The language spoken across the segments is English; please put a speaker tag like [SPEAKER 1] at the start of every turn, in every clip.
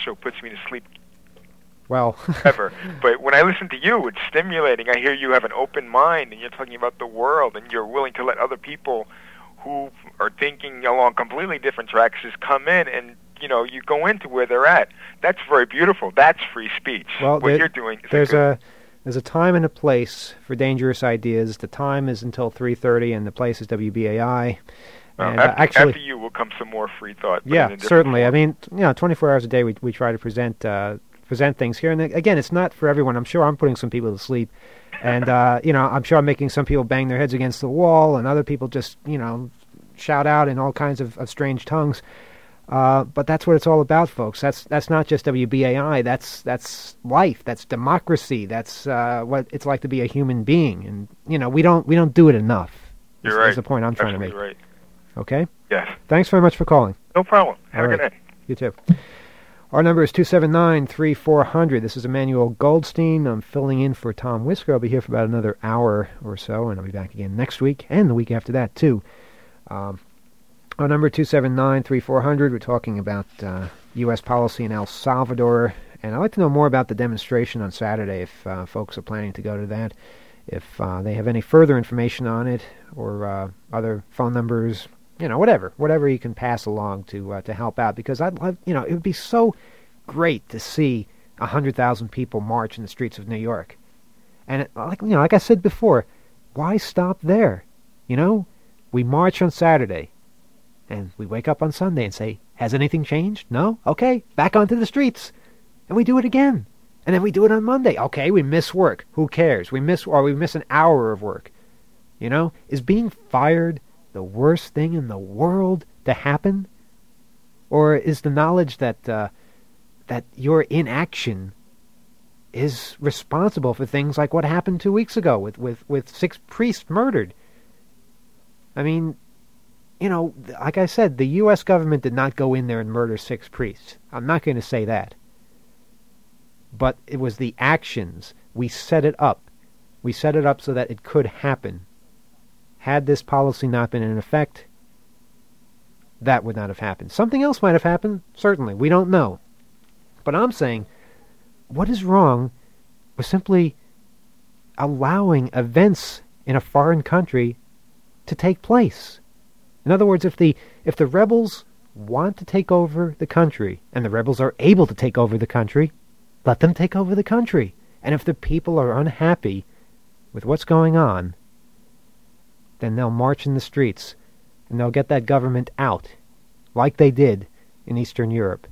[SPEAKER 1] show puts me to sleep
[SPEAKER 2] Well,
[SPEAKER 1] ever. But when I listen to you, it's stimulating. I hear you have an open mind, and you're talking about the world, and you're willing to let other people who are thinking along completely different tracks just come in, and you go into where they're at. That's very beautiful. That's free speech.
[SPEAKER 2] well,
[SPEAKER 1] What you're doing is
[SPEAKER 2] there's a time and a place for dangerous ideas. The time is until 3:30, and the place is WBAI. And
[SPEAKER 1] after you will come some more free thought.
[SPEAKER 2] Yeah, certainly. Form. I mean, 24 hours a day we try to present things here. And again, it's not for everyone. I'm sure I'm putting some people to sleep. And, I'm sure I'm making some people bang their heads against the wall, and other people just, shout out in all kinds of strange tongues. But that's what it's all about, folks. That's not just WBAI. That's life. That's democracy. That's what it's like to be a human being. And, we don't do it enough.
[SPEAKER 1] You're right.
[SPEAKER 2] That's the point I'm trying to make.
[SPEAKER 1] Right.
[SPEAKER 2] Okay?
[SPEAKER 1] Yes.
[SPEAKER 2] Thanks very much for calling.
[SPEAKER 1] No problem. Have a good night.
[SPEAKER 2] You too. Our number is 279-3400. This is Emmanuel Goldstein. I'm filling in for Tom Whisker. I'll be here for about another hour or so, and I'll be back again next week and the week after that, too. Our number 279-3400. We're talking about U.S. policy in El Salvador, and I'd like to know more about the demonstration on Saturday if folks are planning to go to that. If they have any further information on it or other phone numbers, whatever you can pass along to help out, because I'd love, it would be so great to see 100,000 people march in the streets of New York. And like I said before, why stop there? We march on Saturday, and we wake up on Sunday and say, has anything changed? No? Okay, back onto the streets. And we do it again. And then we do it on Monday. Okay, we miss work. Who cares? We miss an hour of work. Is being fired the worst thing in the world to happen? Or is the knowledge that that your inaction is responsible for things like what happened 2 weeks ago with 6 priests murdered? I mean, like I said, the U.S. government did not go in there and murder 6 priests. I'm not going to say that. But it was the actions. We set it up. We set it up so that it could happen. Had this policy not been in effect, that would not have happened. Something else might have happened, certainly. We don't know. But I'm saying, what is wrong with simply allowing events in a foreign country to take place? In other words, if the rebels want to take over the country, and the rebels are able to take over the country, let them take over the country. And if the people are unhappy with what's going on, then they'll march in the streets, and they'll get that government out, like they did in Eastern Europe.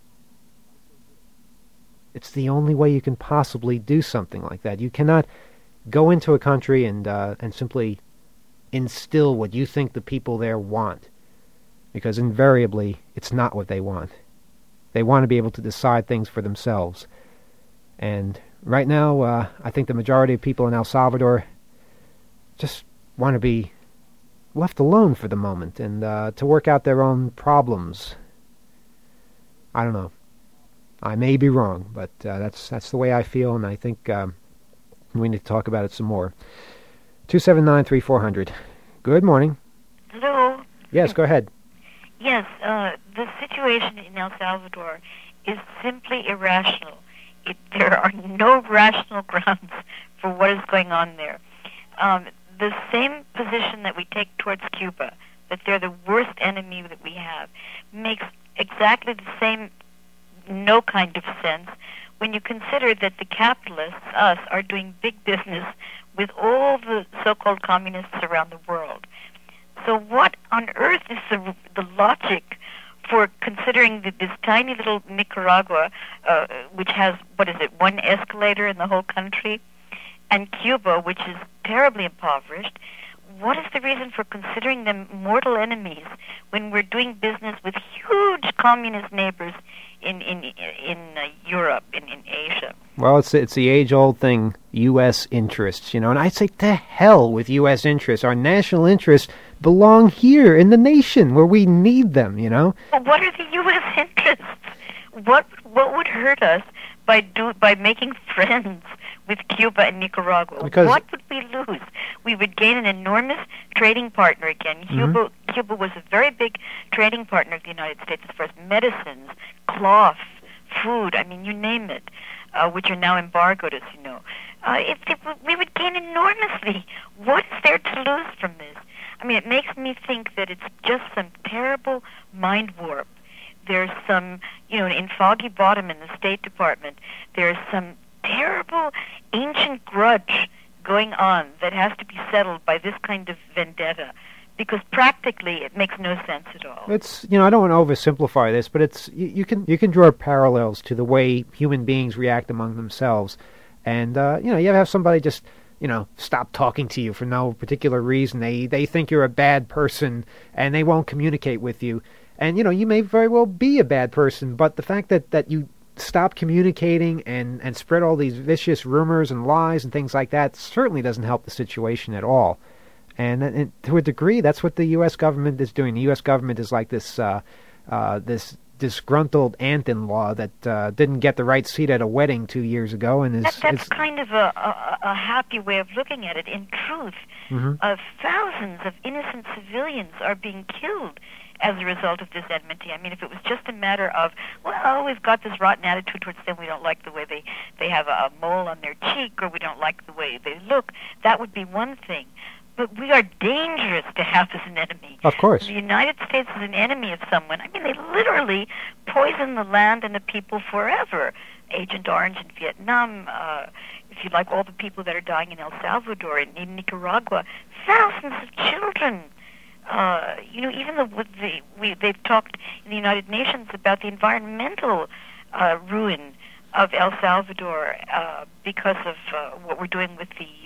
[SPEAKER 2] It's the only way you can possibly do something like that. You cannot go into a country and simply instill what you think the people there want, because invariably it's not what they want. They want to be able to decide things for themselves. And right now, I think the majority of people in El Salvador just want to be left alone for the moment and to work out their own problems. I don't know. I may be wrong, but that's the way I feel, and I think we need to talk about it some more. 279-3400. Good morning.
[SPEAKER 3] Hello.
[SPEAKER 2] Yes, go ahead.
[SPEAKER 3] Yes, the situation in El Salvador is simply irrational. There are no rational grounds for what is going on there. The same position that we take towards Cuba, that they're the worst enemy that we have, makes exactly the same no kind of sense when you consider that the capitalists, us, are doing big business with all the so-called communists around the world. So what on earth is the logic for considering that this tiny little Nicaragua, which has, one escalator in the whole country, and Cuba, which is terribly impoverished, what is the reason for considering them mortal enemies when we're doing business with huge communist neighbors in Europe, in Asia?
[SPEAKER 2] Well, it's the age-old thing, U.S. interests, and I say to hell with U.S. interests. Our national interests belong here in the nation where we need them,
[SPEAKER 3] But what are the U.S. interests? What would hurt us by making friends with Cuba and Nicaragua?
[SPEAKER 2] Because
[SPEAKER 3] what would we lose? We would gain an enormous trading partner again. Cuba was a very big trading partner of the United States as far as medicines, cloth, food, I mean, you name it, which are now embargoed, as you know. We would gain enormously. What is there to lose from this? I mean, it makes me think that it's just some terrible mind warp. There's some, in Foggy Bottom in the State Department, there's some terrible ancient grudge going on that has to be settled by this kind of vendetta, because practically it makes no sense at all.
[SPEAKER 2] It's, I don't want to oversimplify this, but it's you can draw parallels to the way human beings react among themselves, and you have somebody just stop talking to you for no particular reason. They think you're a bad person and they won't communicate with you, and you may very well be a bad person, but the fact that you stop communicating and spread all these vicious rumors and lies and things like that certainly doesn't help the situation at all. And to a degree, that's what the U.S. government is doing. The U.S. government is like this this disgruntled aunt-in-law that didn't get the right seat at a wedding 2 years ago, and
[SPEAKER 3] that's kind of a happy way of looking at it. In truth, thousands of innocent civilians are being killed as a result of this enmity. I mean, if it was just a matter of, well, we've got this rotten attitude towards them, we don't like the way they have a mole on their cheek, or we don't like the way they look, that would be one thing. But we are dangerous to have as an enemy.
[SPEAKER 2] Of course.
[SPEAKER 3] The United States is an enemy of someone. I mean, they literally poison the land and the people forever. Agent Orange in Vietnam, if you like, all the people that are dying in El Salvador and in Nicaragua, thousands of children. Even they've talked in the United Nations about the environmental ruin of El Salvador because of what we're doing with the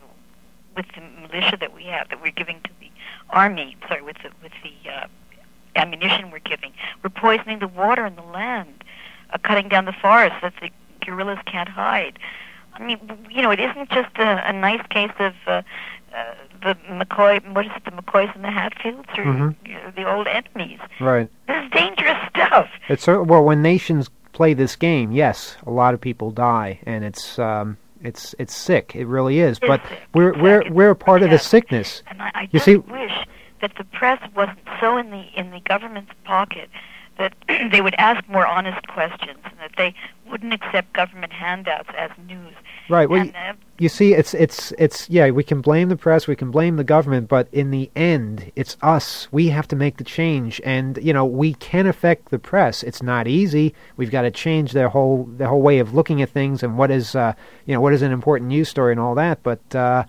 [SPEAKER 3] militia that we have, that we're giving to the army. Sorry, with the ammunition we're giving. We're poisoning the water and the land, cutting down the forest so that the guerrillas can't hide. I mean, it isn't just a nice case of the McCoy. What is it? The McCoys and the Hatfields, or the old enemies.
[SPEAKER 2] Right.
[SPEAKER 3] This is dangerous stuff.
[SPEAKER 2] Well, when nations play this game, yes, a lot of people die, and it's sick. It really is. But we're a part of the sickness.
[SPEAKER 3] And I just wish that the press wasn't so in the government's pocket that they would ask more honest questions, and that they wouldn't accept government handouts as news.
[SPEAKER 2] Right. Well, you see, it's we can blame the press, we can blame the government, but in the end, it's us. We have to make the change, and we can affect the press. It's not easy. We've got to change their whole way of looking at things and what is an important news story and all that. But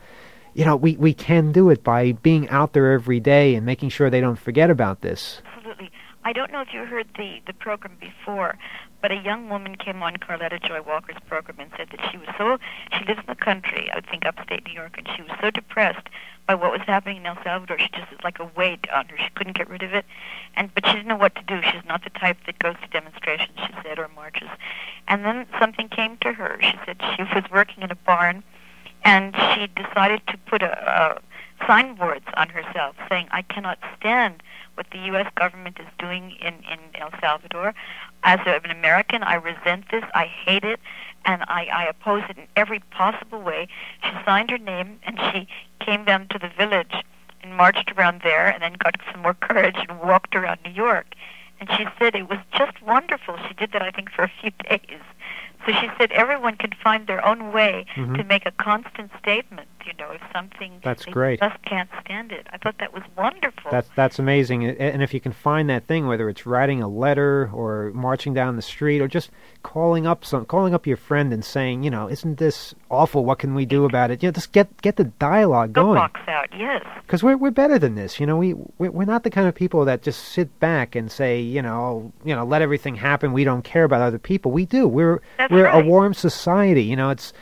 [SPEAKER 2] we can do it by being out there every day and making sure they don't forget about this.
[SPEAKER 3] Absolutely. I don't know if you heard the program before, but a young woman came on Carletta Joy Walker's program and said that she lives in the country, I would think upstate New York, and she was so depressed by what was happening in El Salvador. She just was like a weight on her. She couldn't get rid of it, but she didn't know what to do. She's not the type that goes to demonstrations, she said, or marches. And then something came to her. She said she was working in a barn, and she decided to put signboards on herself saying, "I cannot stand what the U.S. government is doing in El Salvador. As an American, I resent this, I hate it, and I oppose it in every possible way." She signed her name, and she came down to the village and marched around there, and then got some more courage and walked around New York. And she said it was just wonderful. She did that, I think, for a few days. So she said everyone can find their own way to make a constant statement, if something
[SPEAKER 2] That's great.
[SPEAKER 3] Just can't stand it. I thought that was wonderful.
[SPEAKER 2] That's amazing. And if you can find that thing, whether it's writing a letter or marching down the street or just calling up your friend and saying, isn't this awful? What can we do about it? Just get the dialogue going.
[SPEAKER 3] Box out, yes.
[SPEAKER 2] Because we're better than this. We're not the kind of people that just sit back and say, let everything happen. We don't care about other people. We do. We're
[SPEAKER 3] right.
[SPEAKER 2] A warm society.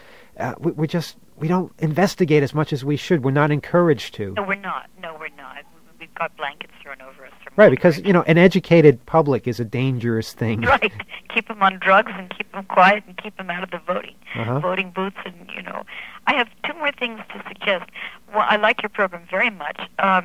[SPEAKER 2] We don't investigate as much as we should. We're not encouraged to.
[SPEAKER 3] No, we're not. We've got blankets thrown over us.
[SPEAKER 2] Right, because, an educated public is a dangerous thing.
[SPEAKER 3] Right. Keep them on drugs and keep them quiet and keep them out of the voting booths. And, I have two more things to suggest. Well, I like your program very much. I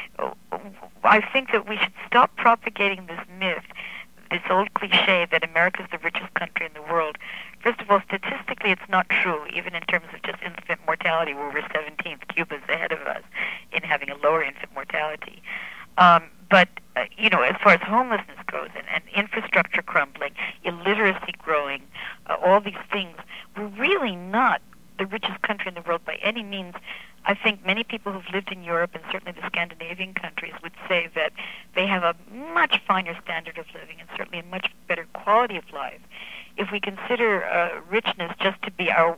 [SPEAKER 3] think that we should stop propagating this myth, this old cliche that America is the richest country in the world. First of all, statistically, it's not true, even in terms of just infant mortality, where we're 17th. Cuba's ahead of us in having a lower infant mortality. But as far as homelessness goes, and infrastructure crumbling, illiteracy growing, all these things, we're really not the richest country in the world by any means. I think many people who've lived in Europe, and certainly the Scandinavian countries, would say that they have a much finer standard of living and certainly a much better quality of life. If we consider richness just to be our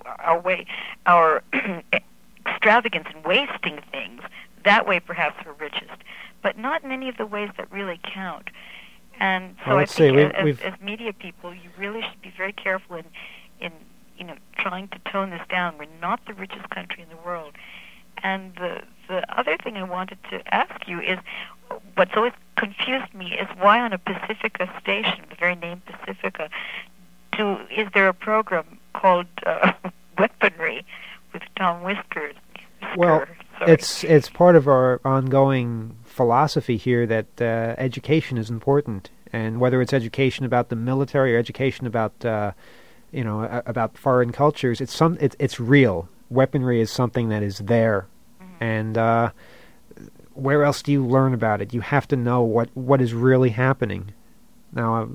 [SPEAKER 3] extravagance and wasting things, that way perhaps we're richest, but not in any of the ways that really count. And so
[SPEAKER 2] well,
[SPEAKER 3] I think
[SPEAKER 2] as
[SPEAKER 3] media people, you really should be very careful in trying to tone this down. We're not the richest country in the world. And the other thing I wanted to ask you is, what's always confused me is why on a Pacifica station, the very name Pacifica, is there a program called Weaponry with Tom Whisker?
[SPEAKER 2] Well, it's part of our ongoing philosophy here that education is important, and whether it's education about the military or education about about foreign cultures, it's real. Weaponry is something that is there, and where else do you learn about it? You have to know what is really happening. Now,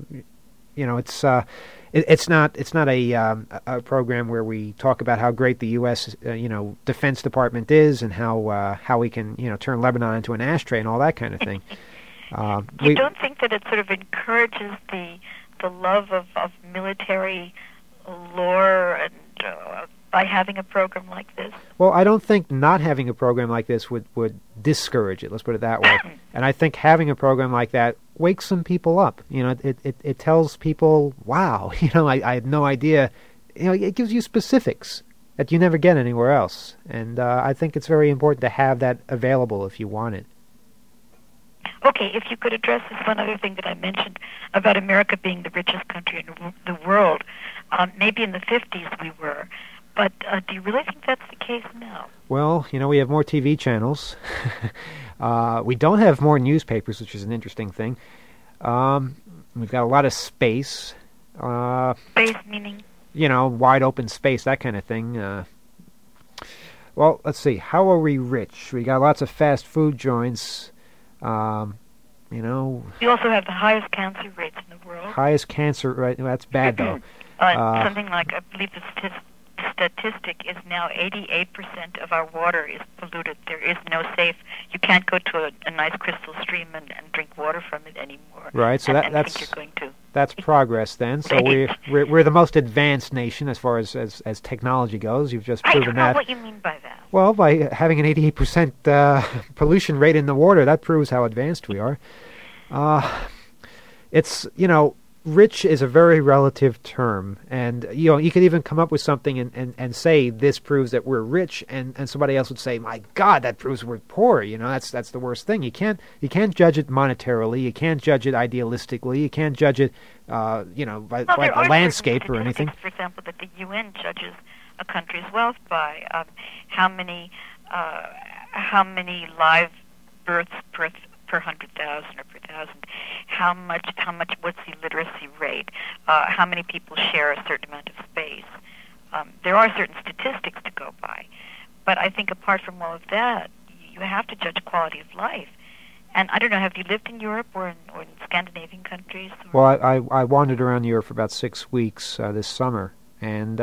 [SPEAKER 2] it's not a program where we talk about how great the U.S. Defense Department is and how we can turn Lebanon into an ashtray and all that kind of thing.
[SPEAKER 3] You don't think that it sort of encourages the love of military lore and by having a program like this? Well,
[SPEAKER 2] I don't think not having a program like this would discourage it. Let's put it that way. And I think having a program like that wakes some people up. It tells people, wow, I had no idea. It gives you specifics that you never get anywhere else. And I think it's very important to have that available if you want it.
[SPEAKER 3] Okay, if you could address this one other thing that I mentioned about America being the richest country in the world. Maybe in the 50s we were, but do you really think that's the case now?
[SPEAKER 2] Well, we have more TV channels. We don't have more newspapers, which is an interesting thing. We've got a lot of space.
[SPEAKER 3] Space meaning?
[SPEAKER 2] Wide open space, that kind of thing. Well, let's see. How are we rich? We got lots of fast food joints. We
[SPEAKER 3] also have the highest cancer rates in the world.
[SPEAKER 2] Highest cancer rate. Well, that's bad, though.
[SPEAKER 3] Something like, I believe the statistic is now 88% of our water is polluted. There is no safe. You can't go to a nice crystal stream and drink water from it anymore.
[SPEAKER 2] Right. So
[SPEAKER 3] that's think you're going to.
[SPEAKER 2] That's progress then. So we're the most advanced nation as far as technology goes. You've just proven that.
[SPEAKER 3] I don't know what you mean by that.
[SPEAKER 2] Well, by having an 88% pollution rate in the water, that proves how advanced we are. It's rich is a very relative term, and you could even come up with something and say this proves that we're rich, and somebody else would say, my God, that proves we're poor. That's the worst thing. You can't judge it monetarily. You can't judge it idealistically. You can't judge it by the landscape or anything.
[SPEAKER 3] For example, that the UN judges a country's wealth by how many live births per 100,000 or per thousand, how much, what's the literacy rate, how many people share a certain amount of space. There are certain statistics to go by, but I think apart from all of that, you have to judge quality of life. And I don't know, have you lived in Europe or in Scandinavian countries?
[SPEAKER 2] Well, I wandered around Europe for about 6 weeks this summer, and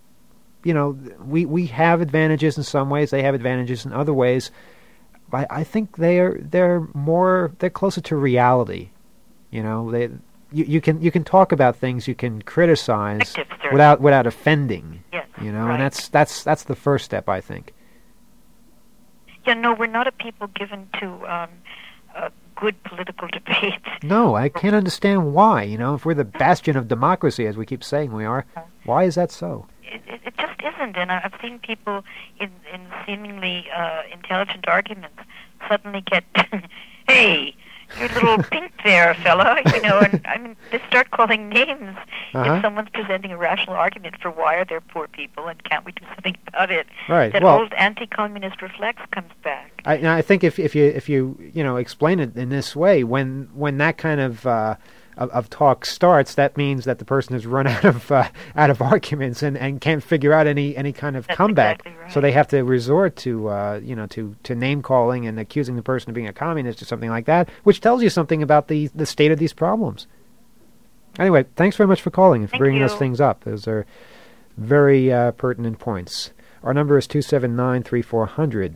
[SPEAKER 2] we have advantages in some ways. They have advantages in other ways. I think they're closer to reality. You can talk about things, you can criticize without offending.
[SPEAKER 3] Yes,
[SPEAKER 2] right.
[SPEAKER 3] And
[SPEAKER 2] that's the first step, I think.
[SPEAKER 3] Yeah, no, we're not a people given to good political debates.
[SPEAKER 2] No, I can't understand why. If we're the bastion of democracy, as we keep saying we are, why is that so?
[SPEAKER 3] It just isn't, and I've seen people in seemingly intelligent arguments suddenly get, hey, you're a little pink there, fella, and they start calling names if someone's presenting a rational argument for why are there poor people and can't we do something about it.
[SPEAKER 2] Right.
[SPEAKER 3] That old anti-communist reflex comes back.
[SPEAKER 2] I think if you explain it in this way, when that kind of talk starts, that means that the person has run out of arguments and can't figure out any kind of comeback.
[SPEAKER 3] Exactly right.
[SPEAKER 2] So they have to resort to name calling and accusing the person of being a communist or something like that, which tells you something about the state of these problems. Anyway, thanks very much for calling and for bringing
[SPEAKER 3] Thank
[SPEAKER 2] those
[SPEAKER 3] you.
[SPEAKER 2] things up. Those are very pertinent points. Our number is 279-3400.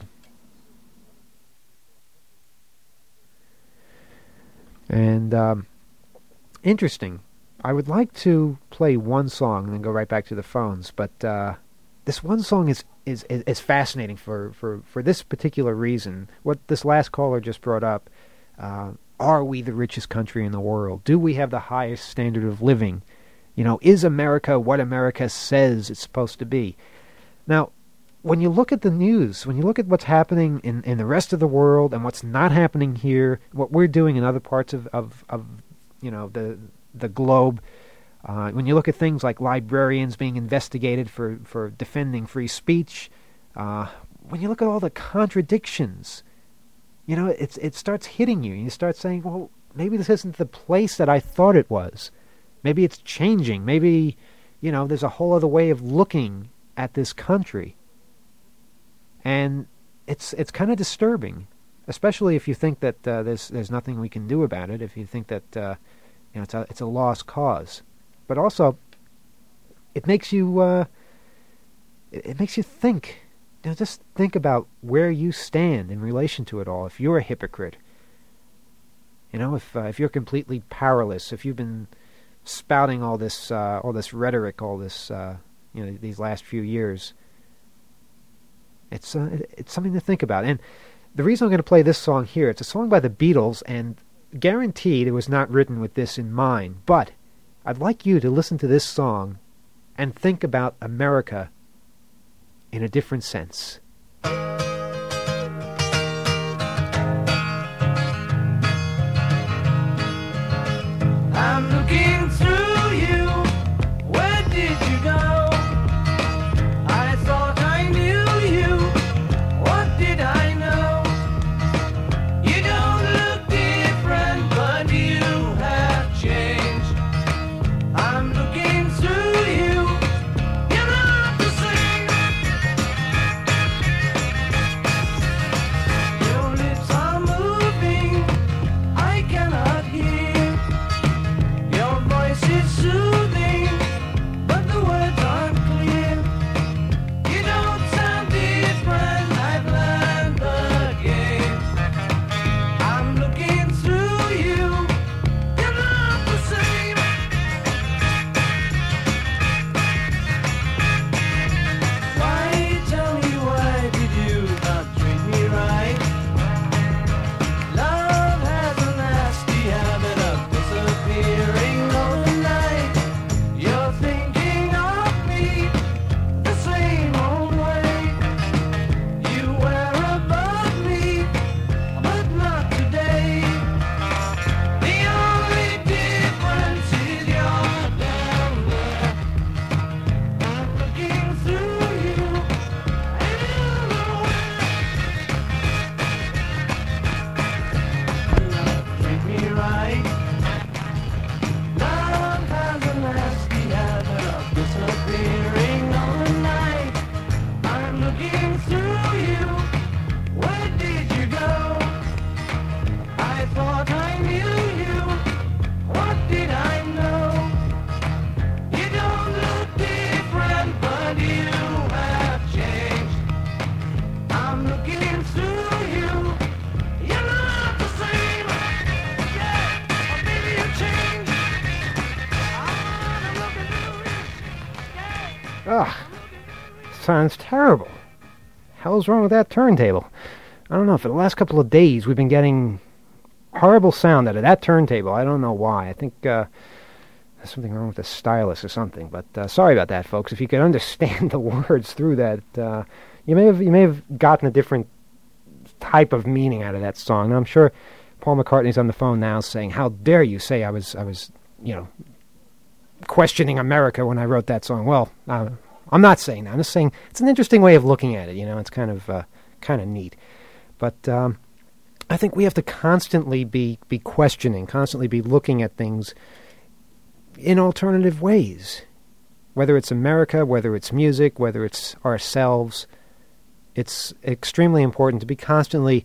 [SPEAKER 2] And interesting. I would like to play one song and then go right back to the phones, but this one song is fascinating for this particular reason. What this last caller just brought up, are we the richest country in the world? Do we have the highest standard of living? You know, is America what America says it's supposed to be? Now, when you look at the news, when you look at what's happening in the rest of the world and what's not happening here, what we're doing in other parts of you know, the globe, when you look at things like librarians being investigated for defending free speech, when you look at all the contradictions, you know, it starts hitting you. You start saying, well, maybe this isn't the place that I thought it was. Maybe it's changing. Maybe, you know, there's a whole other way of looking at this country. And it's kind of disturbing, especially if you think that there's nothing we can do about it. If you think that you know, it's a lost cause, but also it makes you think. You know, just think about where you stand in relation to it all. If you're a hypocrite, you know, if you're completely powerless, if you've been spouting all this rhetoric, all this you know, these last few years. It's something to think about. And the reason I'm going to play this song here, it's a song by the Beatles, and guaranteed it was not written with this in mind, but I'd like you to listen to this song and think about America in a different sense.
[SPEAKER 4] I'm looking through you. Where did you go? I thought I knew you. What did I know? You don't look different, but you have changed. I'm looking through you. You're not the same. Your lips are moving. I cannot hear. Your voice is soothing, but the words aren't clear. You don't sound different, I've learned the game. I'm looking through you, you're not the same. Why, tell me, why did you not treat me right? Love has a nasty habit of disappearing overnight. You're thinking of me the same old way. You were above me, but not today. The only difference is you're down there. I'm looking through you, and you know treat me right. Love has a nasty habit of disappearing overnight. I'm looking through you. Where did you go? I thought I knew you. What did I know? You don't look different, but you have changed. I'm looking through you. You're not the same. Yeah, or maybe you changed. I'm looking through you.
[SPEAKER 2] Ugh, sounds terrible. Hell's wrong with that turntable? I don't know. For the last couple of days, we've been getting horrible sound out of that turntable. I don't know why. I think there's something wrong with the stylus or something. But sorry about that, folks. If you could understand the words through that, you may have gotten a different type of meaning out of that song. And I'm sure Paul McCartney's on the phone now saying, "How dare you say I was, you know, questioning America when I wrote that song?" Well, I'm not saying that. I'm just saying it's an interesting way of looking at it. You know, it's kind of neat. But I think we have to constantly be questioning, constantly be looking at things in alternative ways. Whether it's America, whether it's music, whether it's ourselves, it's extremely important to be constantly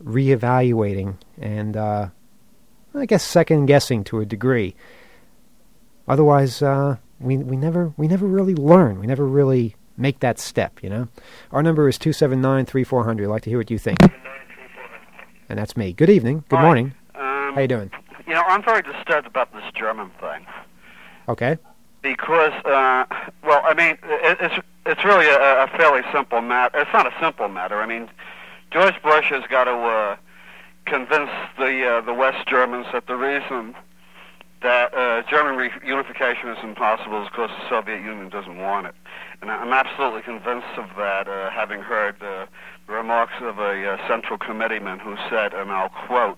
[SPEAKER 2] reevaluating and, I guess, second-guessing to a degree. Otherwise, we never really learn. We never really make that step, you know? Our number is 279-3400. I'd like to hear what you think. And that's me. Good evening. Good morning. How you doing?
[SPEAKER 5] You know, I'm very disturbed about this German thing.
[SPEAKER 2] Okay.
[SPEAKER 5] Because, well, I mean, it's really a fairly simple matter. It's not a simple matter. I mean, George Bush has got to convince the West Germans that the reason that German reunification is impossible is because the Soviet Union doesn't want it. And I'm absolutely convinced of that, having heard the remarks of a Central Committeeman who said, and I'll quote,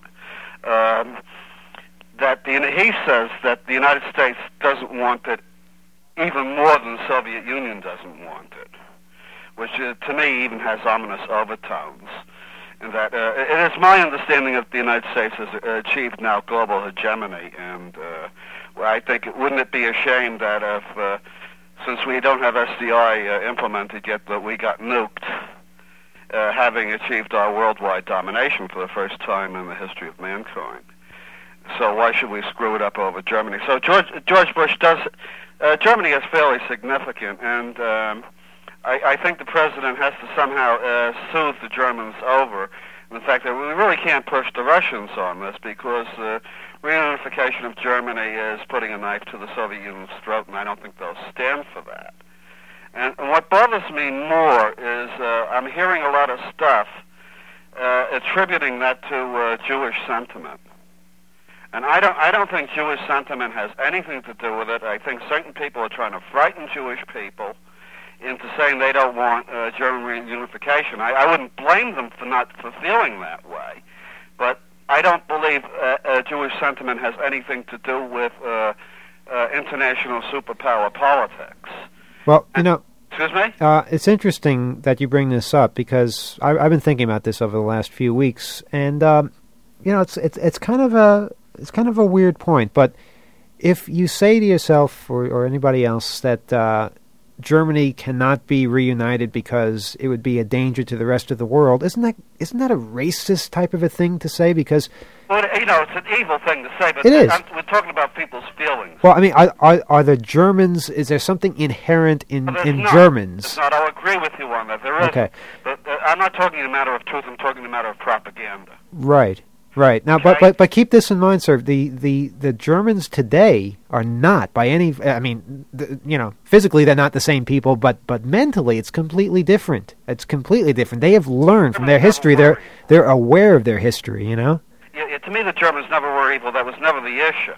[SPEAKER 5] that he says that the United States doesn't want it even more than the Soviet Union doesn't want it, which to me even has ominous overtones. And that it is my understanding that the United States has achieved now global hegemony, and I think wouldn't it be a shame that if, since we don't have SDI implemented yet, that we got nuked, having achieved our worldwide domination for the first time in the history of mankind. So why should we screw it up over Germany? So George Bush does. Germany is fairly significant, and I think the president has to somehow soothe the Germans over the fact that we really can't push the Russians on this, because reunification of Germany is putting a knife to the Soviet Union's throat, and I don't think they'll stand for that. And what bothers me more is I'm hearing a lot of stuff attributing that to Jewish sentiment. And I don't think Jewish sentiment has anything to do with it. I think certain people are trying to frighten Jewish people into saying they don't want German reunification. I wouldn't blame them for feeling that way, but I don't believe Jewish sentiment has anything to do with international superpower politics.
[SPEAKER 2] Well, you know,
[SPEAKER 5] excuse me?
[SPEAKER 2] It's interesting that you bring this up, because I've been thinking about this over the last few weeks, and you know, it's kind of a weird point. But if you say to yourself or anybody else that Germany cannot be reunited because it would be a danger to the rest of the world, isn't that a racist type of a thing to say? Because,
[SPEAKER 5] well, you know, it's an evil thing to say, but
[SPEAKER 2] it is.
[SPEAKER 5] We're talking about people's feelings.
[SPEAKER 2] Well, I mean, are the Germans? Is there something inherent in Germans?
[SPEAKER 5] It's not. I'll agree with you on that. There is.
[SPEAKER 2] Okay.
[SPEAKER 5] But I'm not talking in a matter of truth. I'm talking in a matter of propaganda.
[SPEAKER 2] Right. Right. Now,
[SPEAKER 5] okay.
[SPEAKER 2] but keep this in mind, sir. The Germans today are not by any. I mean, you know, physically they're not the same people, but mentally it's completely different. It's completely different. They have learned from their history. They're aware of their history. You know.
[SPEAKER 5] Yeah, to me, the Germans never were evil. That was never the issue.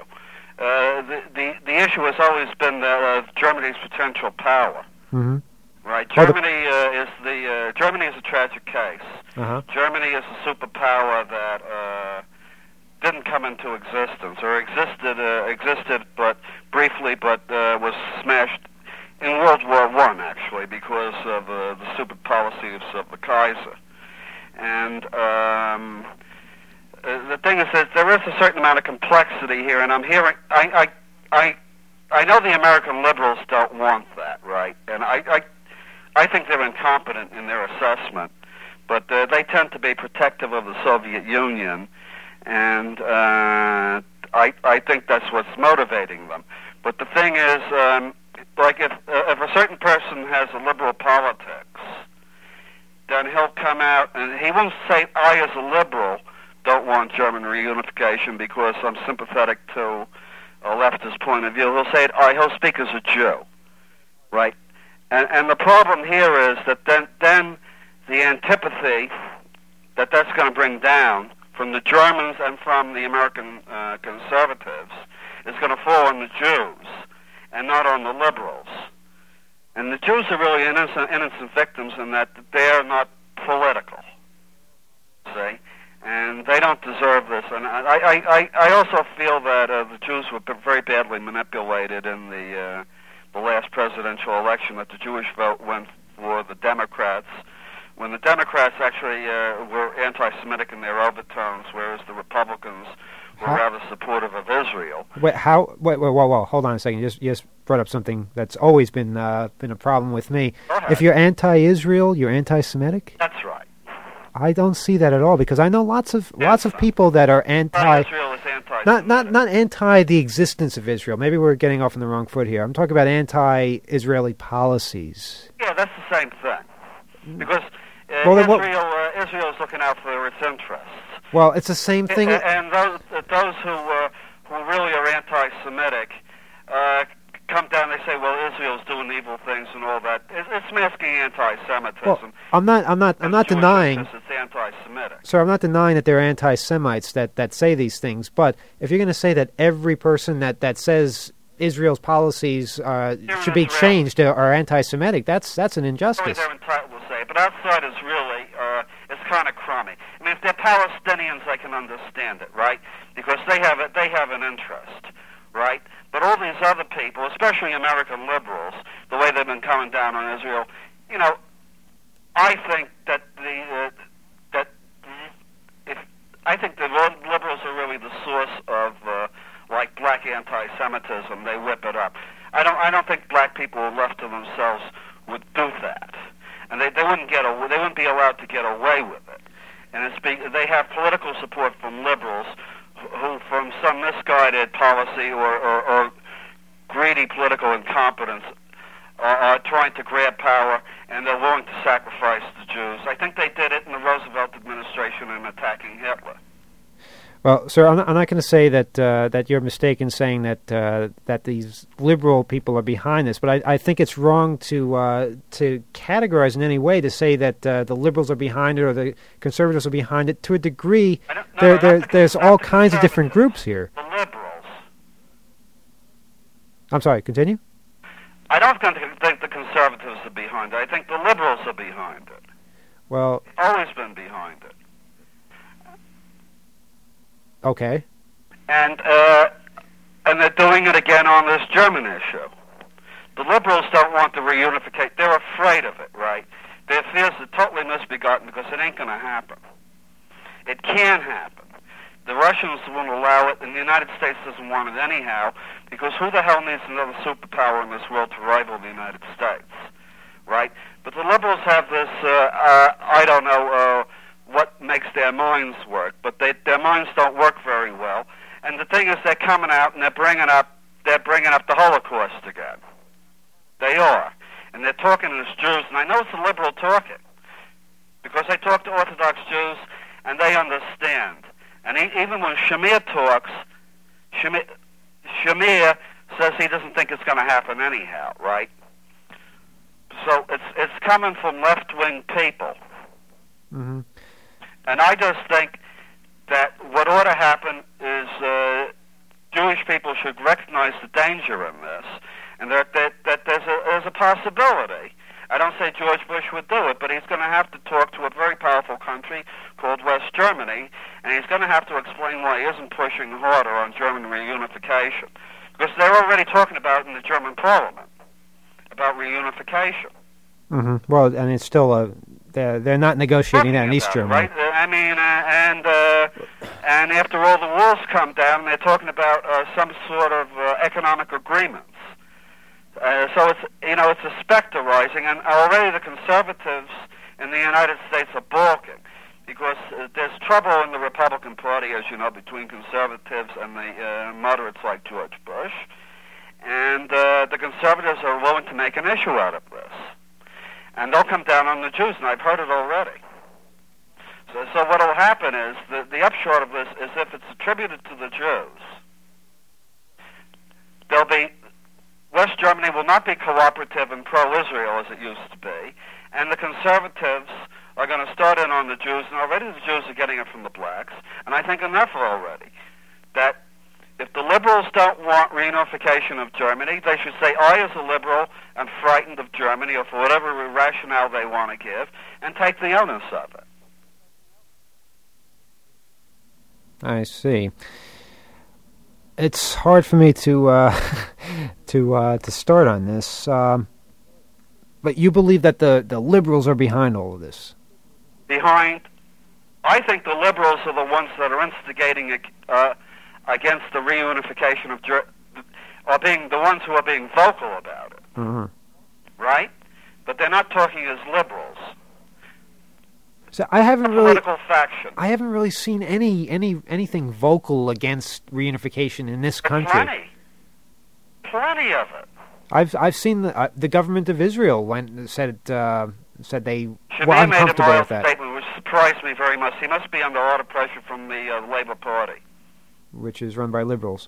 [SPEAKER 5] The issue has always been Germany's potential power.
[SPEAKER 2] Mm-hmm.
[SPEAKER 5] Right. Germany is a tragic case.
[SPEAKER 2] Uh-huh.
[SPEAKER 5] Germany is a superpower that didn't come into existence, or existed but briefly, but was smashed in World War I, actually, because of the stupid policies of the Kaiser. And the thing is that there is a certain amount of complexity here, and I'm hearing. I know the American liberals don't want that, right? And I think they're incompetent in their assessment, but they tend to be protective of the Soviet Union, and I think that's what's motivating them. But the thing is, like if a certain person has a liberal politics, then he'll come out and he won't say, I as a liberal don't want German reunification because I'm sympathetic to a leftist point of view. He'll say it. He'll speak as a Jew, right? And the problem here is that then the antipathy that's going to bring down from the Germans and from the American conservatives is going to fall on the Jews and not on the liberals. And the Jews are really innocent victims in that they're not political, see? And they don't deserve this. And I also feel that the Jews were very badly manipulated in the last presidential election, that the Jewish vote went for the Democrats, when the Democrats actually were anti-Semitic in their overtones, whereas the Republicans were rather supportive of Israel.
[SPEAKER 2] Wait, hold on a second. You just brought up something that's always been a problem with me.
[SPEAKER 5] Go ahead.
[SPEAKER 2] If you're anti-Israel, you're anti-Semitic?
[SPEAKER 5] That's right.
[SPEAKER 2] I don't see that at all, because I know lots of people that are anti.
[SPEAKER 5] Israel is anti-Semitic.
[SPEAKER 2] Not anti the existence of Israel. Maybe we're getting off on the wrong foot here. I'm talking about anti-Israeli policies.
[SPEAKER 5] Yeah, that's the same thing. Because Israel is looking out for its interests.
[SPEAKER 2] Well, it's the same thing.
[SPEAKER 5] And those who really are anti-Semitic come down. They say, "Well, Israel's doing evil things and all that." It's masking anti-Semitism.
[SPEAKER 2] Well, I'm not denying.
[SPEAKER 5] It's anti-Semitic.
[SPEAKER 2] So I'm not denying that there are anti-Semites that say these things. But if you're going to say that every person that says Israel's policies should be changed are anti-Semitic, that's an injustice.
[SPEAKER 5] They're entitled to say, but outside is really it's kind of crummy. I mean, if they're Palestinians, I can understand it, right? Because they have an interest, right? But all these other people, especially American liberals, the way they've been coming down on Israel, I think that I think the liberals are really the source of like black anti-Semitism. They whip it up. I don't think black people who left to themselves would do that, and they wouldn't they wouldn't be allowed to get away with it. And they have political support from liberals who, from some misguided policy or greedy political incompetence, are trying to grab power, and they're willing to sacrifice the Jews. I think they did it in the Roosevelt administration in attacking Hitler.
[SPEAKER 2] Well, sir, I'm not going to say that you're mistaken saying that these liberal people are behind this, but I think it's wrong to categorize in any way to say that the liberals are behind it or the conservatives are behind it. To a degree, there's all kinds of different groups here.
[SPEAKER 5] The liberals.
[SPEAKER 2] I'm sorry, continue?
[SPEAKER 5] I don't think the conservatives are behind it. I think the liberals are behind it.
[SPEAKER 2] Well,
[SPEAKER 5] always been behind it.
[SPEAKER 2] Okay.
[SPEAKER 5] And they're doing it again on this German issue. The liberals don't want the reunification. They're afraid of it, right? Their fears are totally misbegotten because it ain't going to happen. It can happen. The Russians won't allow it, and the United States doesn't want it anyhow, because who the hell needs another superpower in this world to rival the United States, right? But the liberals have this, I don't know what makes their minds work, but their minds don't work very well. And the thing is, they're coming out and they're bringing up the Holocaust again. They are, and they're talking as Jews, and I know it's a liberal talking, because I talk to Orthodox Jews and they understand. And even when Shamir talks, Shamir says he doesn't think it's going to happen anyhow, right? So it's coming from left-wing people.
[SPEAKER 2] Mm-hmm.
[SPEAKER 5] And I just think that what ought to happen is Jewish people should recognize the danger in this, and that there's a possibility. I don't say George Bush would do it, but he's going to have to talk to a very powerful country called West Germany, and he's going to have to explain why he isn't pushing harder on German reunification. Because they're already talking about in the German parliament, about reunification.
[SPEAKER 2] Mm-hmm. Well, and it's still they're not negotiating that in East Germany.
[SPEAKER 5] Right? I mean, and after all the walls come down, they're talking about some sort of economic agreements. So it's a specter rising, and already the conservatives in the United States are balking, because there's trouble in the Republican Party, as you know, between conservatives and the moderates like George Bush, and the conservatives are willing to make an issue out of this, and they'll come down on the Jews, and I've heard it already. So what will happen is, the upshot of this is, if it's attributed to the Jews, there'll be West Germany will not be cooperative and pro-Israel as it used to be, and the conservatives are going to start in on the Jews, and already the Jews are getting it from the blacks, and I think enough already, that if the liberals don't want reunification of Germany, they should say, I as a liberal am frightened of Germany, or for whatever rationale they want to give, and take the onus of it.
[SPEAKER 2] I see. It's hard for me to start on this, but you believe that the liberals are behind all of this?
[SPEAKER 5] I think the liberals are the ones that are instigating against the reunification of are being the ones who are being vocal about it,
[SPEAKER 2] mm-hmm.
[SPEAKER 5] right? But they're not talking as liberals.
[SPEAKER 2] So I haven't really
[SPEAKER 5] political faction.
[SPEAKER 2] I haven't really seen anything vocal against reunification in this country.
[SPEAKER 5] Plenty of it.
[SPEAKER 2] I've seen the government of Israel said they were
[SPEAKER 5] Shamir made a
[SPEAKER 2] uncomfortable
[SPEAKER 5] moral
[SPEAKER 2] with that,
[SPEAKER 5] statement which surprised me very much. He must be under a lot of pressure from the Labour Party.
[SPEAKER 2] which is run by liberals.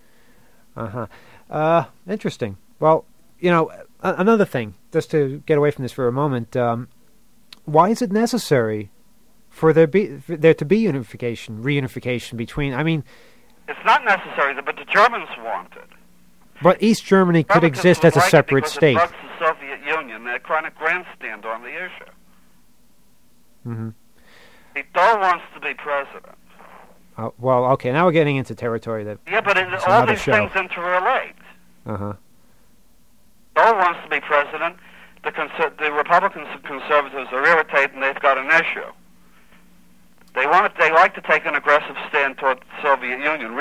[SPEAKER 2] Interesting. Well, another thing, just to get away from this for a moment, why is it necessary for there to be reunification between? I mean,
[SPEAKER 5] it's not necessary, but the Germans want it.
[SPEAKER 2] But East Germany could exist as a separate state.
[SPEAKER 5] Because it bugs the Soviet Union. They're trying to grandstand on the issue.
[SPEAKER 2] Mm-hmm.
[SPEAKER 5] Hitler wants to be president.
[SPEAKER 2] Well, okay, now we're getting into territory that.
[SPEAKER 5] Yeah, but
[SPEAKER 2] it's
[SPEAKER 5] all
[SPEAKER 2] another
[SPEAKER 5] these
[SPEAKER 2] show.
[SPEAKER 5] things interrelate.
[SPEAKER 2] Uh-huh.
[SPEAKER 5] Hitler wants to be president. The Republicans and conservatives are irritated, and they've got an issue. They like to take an aggressive stand toward the Soviet Union.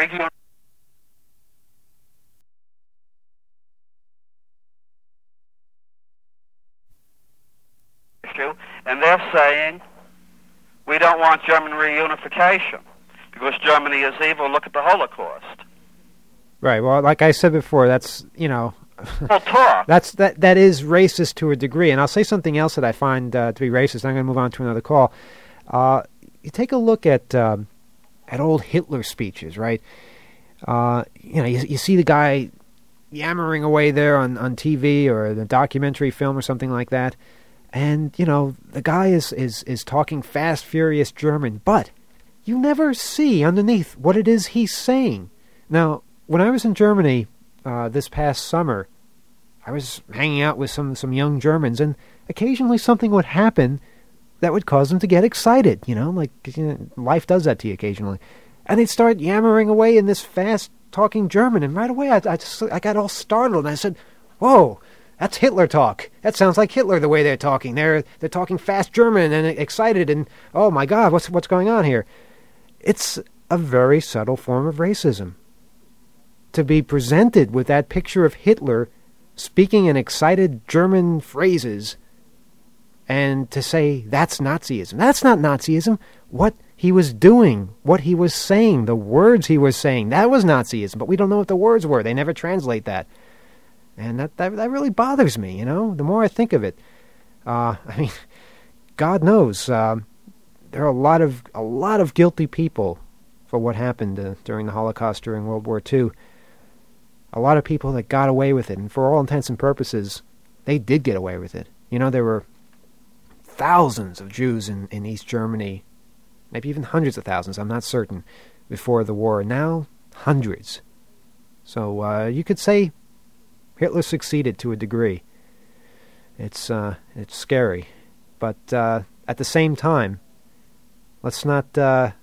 [SPEAKER 5] And they're saying, we don't want German reunification because Germany is evil. Look at the Holocaust.
[SPEAKER 2] Right. Well, like I said before, that's
[SPEAKER 5] Well, talk.
[SPEAKER 2] that is racist to a degree. And I'll say something else that I find to be racist. I'm going to move on to another call. You take a look at old Hitler speeches, right? You see the guy yammering away there on TV or the documentary film or something like that. And, the guy is talking fast, furious German, but you never see underneath what it is he's saying. Now, when I was in Germany this past summer, I was hanging out with some young Germans, and occasionally something would happen that would cause them to get excited, life does that to you occasionally. And they'd start yammering away in this fast-talking German, and right away I got all startled, and I said, whoa, that's Hitler talk. That sounds like Hitler the way they're talking. They're talking fast German and excited, and oh my God, what's going on here? It's a very subtle form of racism. To be presented with that picture of Hitler speaking in excited German phrases and to say that's Nazism. That's not Nazism. What he was doing, what he was saying, the words he was saying, that was Nazism. But we don't know what the words were. They never translate that. And that really bothers me, the more I think of it. God knows, there are a lot of guilty people for what happened during the Holocaust, during World War II. A lot of people that got away with it, and for all intents and purposes, they did get away with it. There were thousands of Jews in East Germany, maybe even hundreds of thousands, I'm not certain, before the war. Now, hundreds. So you could say Hitler succeeded to a degree. It's scary, but at the same time, let's not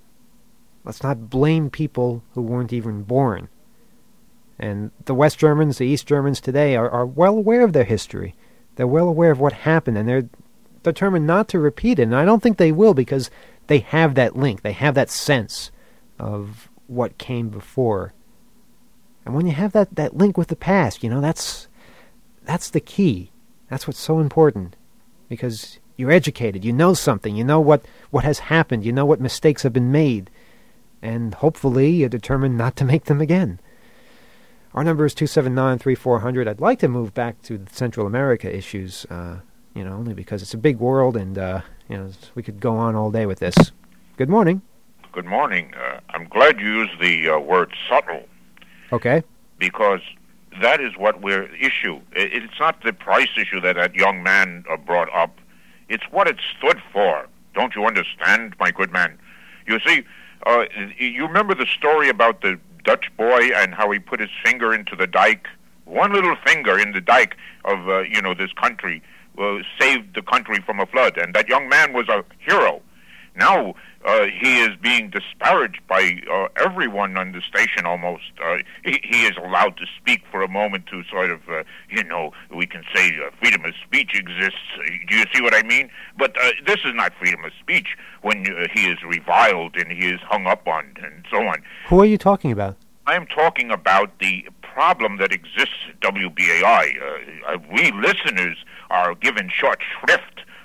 [SPEAKER 2] blame people who weren't even born. And the West Germans, the East Germans today are well aware of their history. They're well aware of what happened, and they're determined not to repeat it. And I don't think they will, because they have that link. They have that sense of what came before. And when you have that link with the past, that's the key. That's what's so important. Because you're educated, you know something, you know what has happened, you know what mistakes have been made. And hopefully you're determined not to make them again. Our number is 279-3400. I'd like to move back to the Central America issues, only because it's a big world and, we could go on all day with this. Good morning.
[SPEAKER 6] Good morning. I'm glad you used the word subtle.
[SPEAKER 2] Okay.
[SPEAKER 6] Because that is what we're issue. It's not the price issue that young man brought up. It's what it stood for. Don't you understand, my good man? You see, you remember the story about the Dutch boy and how he put his finger into the dike? One little finger in the dike of, this country saved the country from a flood. And that young man was a hero. Now, he is being disparaged by everyone on the station almost. He is allowed to speak for a moment to sort of, we can say freedom of speech exists. Do you see what I mean? But this is not freedom of speech when he is reviled and he is hung up on and so on.
[SPEAKER 2] Who are you talking about?
[SPEAKER 6] I am talking about the problem that exists at WBAI. We listeners are given short shrift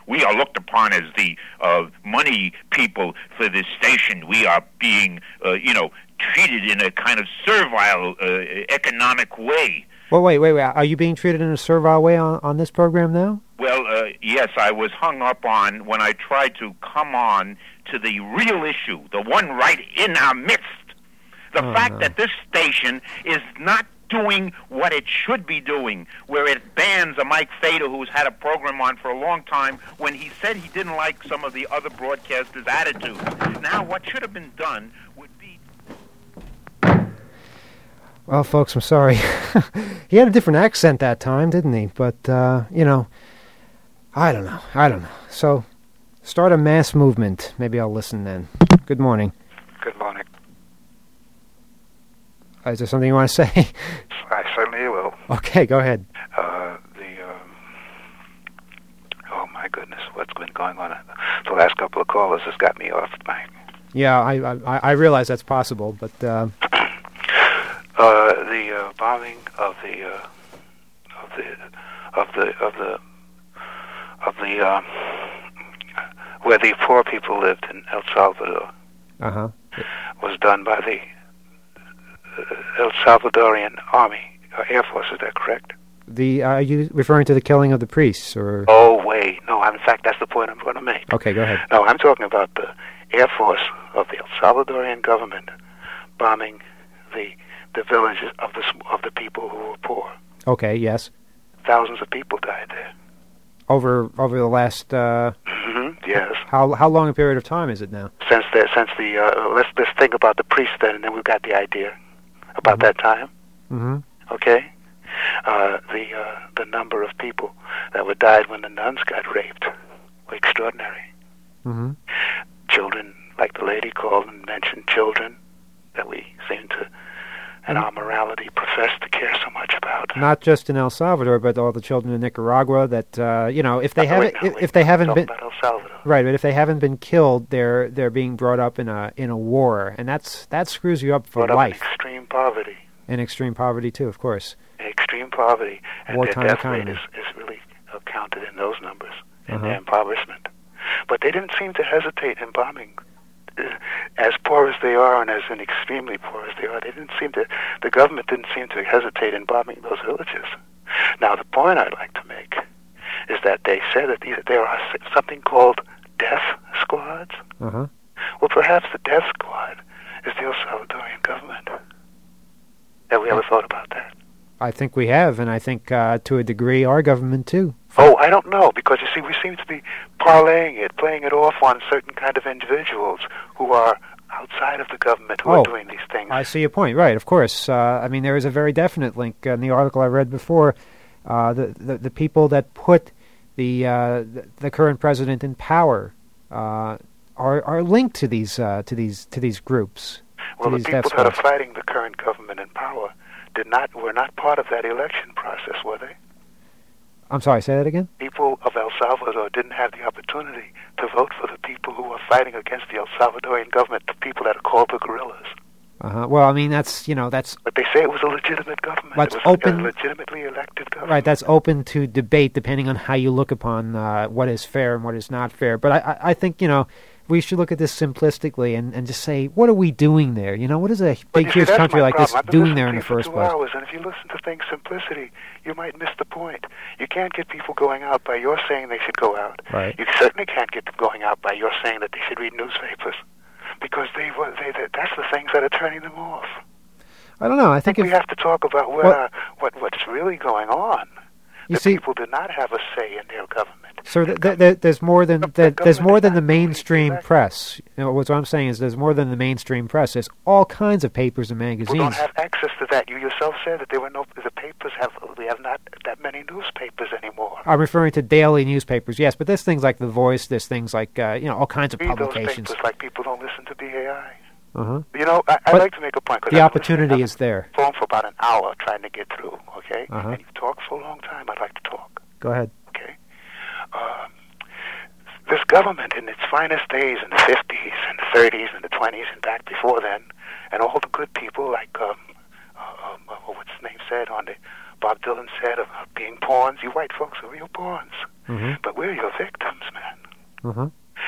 [SPEAKER 6] We are looked upon as the money people for this station. We are being, treated in a kind of servile economic way.
[SPEAKER 2] Well, wait. Are you being treated in a servile way on this program now?
[SPEAKER 6] Well, yes, I was hung up on when I tried to come on to the real issue, the one right in our midst. The fact that this station is not doing what it should be doing, where it bans a Mike Fader who's had a program on for a long time when he said he didn't like some of the other broadcasters' attitudes. Now, what should have been done would be...
[SPEAKER 2] Well, folks, I'm sorry. He had a different accent that time, didn't he? But, I don't know. So, start a mass movement. Maybe I'll listen then. Good morning.
[SPEAKER 7] Good morning.
[SPEAKER 2] Is there something you want to say?
[SPEAKER 7] I certainly will.
[SPEAKER 2] Okay, go ahead.
[SPEAKER 7] Oh my goodness, what's been going on? The last couple of callers has got me off my...
[SPEAKER 2] Yeah, I realize that's possible, but...
[SPEAKER 7] the bombing of the where the poor people lived in El Salvador was done by the El Salvadorian Army, Air Force, is that correct?
[SPEAKER 2] Are you referring to the killing of the priests, or...?
[SPEAKER 7] Oh, wait. No, in fact, that's the point I'm going to make.
[SPEAKER 2] Okay, go ahead.
[SPEAKER 7] No, I'm talking about the Air Force of the El Salvadorian government bombing the villages of the people who were poor.
[SPEAKER 2] Okay, yes.
[SPEAKER 7] Thousands of people died there.
[SPEAKER 2] Over the last...
[SPEAKER 7] Yes.
[SPEAKER 2] How long a period of time is it now?
[SPEAKER 7] Let's think about the priests then, and then we've got the idea about that time. Okay. The number of people that were died when the nuns got raped were extraordinary. Children, like the lady called and mentioned, children that we seem to, in our morality, profess to care so much about.
[SPEAKER 2] Not just in El Salvador, but all the children in Nicaragua. That if they haven't been
[SPEAKER 7] about El Salvador.
[SPEAKER 2] Right, but if they haven't been killed, they're being brought up in a war, and that screws you up for life.
[SPEAKER 7] In extreme poverty.
[SPEAKER 2] And extreme poverty too, of course.
[SPEAKER 7] Extreme poverty, and
[SPEAKER 2] wartime
[SPEAKER 7] their death
[SPEAKER 2] economy
[SPEAKER 7] rate is really counted in those numbers, in their impoverishment. But they didn't seem to hesitate in bombing. As poor as they are, and as extremely poor as they are, the government didn't seem to hesitate in bombing those villages. Now, the point I'd like to make is that they said that there are something called death squads. Well, perhaps the death squad is the El Salvadorian government. Have we ever thought about that?
[SPEAKER 2] I think we have, and I think to a degree our government too.
[SPEAKER 7] Oh, I don't know, because you see, we seem to be playing it off on certain kind of individuals who are outside of the government who are doing these things.
[SPEAKER 2] I see your point, right, of course. I mean, there is a very definite link in the article I read before. The people that put the current president in power are linked to these groups.
[SPEAKER 7] Well, the people that are fighting the current government in power were not part of that election process, were they?
[SPEAKER 2] I'm sorry, say that again?
[SPEAKER 7] People of El Salvador didn't have the opportunity to vote for the people who were fighting against the El Salvadorian government, the people that are called the guerrillas.
[SPEAKER 2] Well, I mean, that's...
[SPEAKER 7] But they say it was a legitimate government.
[SPEAKER 2] It was a
[SPEAKER 7] legitimately elected government.
[SPEAKER 2] Right, that's open to debate depending on how you look upon what is fair and what is not fair. But I think, we should look at this simplistically and just say, what are we doing there? What is a big, huge country like this doing there in the first place?
[SPEAKER 7] And if you listen to things simplicity, you might miss the point. You can't get people going out by your saying they should go out.
[SPEAKER 2] Right.
[SPEAKER 7] You certainly can't get them going out by your saying that they should read newspapers, because that's the things that are turning them off.
[SPEAKER 2] I don't know. I think
[SPEAKER 7] we have to talk about what's really going on. People do not have a say in their government.
[SPEAKER 2] So there's more than the mainstream press. What I'm saying is there's more than the mainstream press. There's all kinds of papers and magazines.
[SPEAKER 7] We don't have access to that. You yourself said that the papers we have not that many newspapers anymore.
[SPEAKER 2] I'm referring to daily newspapers, yes, but there's things like The Voice. There's things like all kinds of publications.
[SPEAKER 7] Those papers, like people don't listen to BAI.
[SPEAKER 2] I'd
[SPEAKER 7] like to make a point.
[SPEAKER 2] The opportunity is there.
[SPEAKER 7] Phone for about an hour trying to get through, okay? And you've talked for a long time. I'd like to talk.
[SPEAKER 2] Go ahead.
[SPEAKER 7] Okay. This government in its finest days in the 50s and the 30s and the 20s and back before then, and all the good people like, what's his name said on the, Bob Dylan said of being pawns, you white folks are real pawns. But we're your victims, man.
[SPEAKER 2] Uh-huh.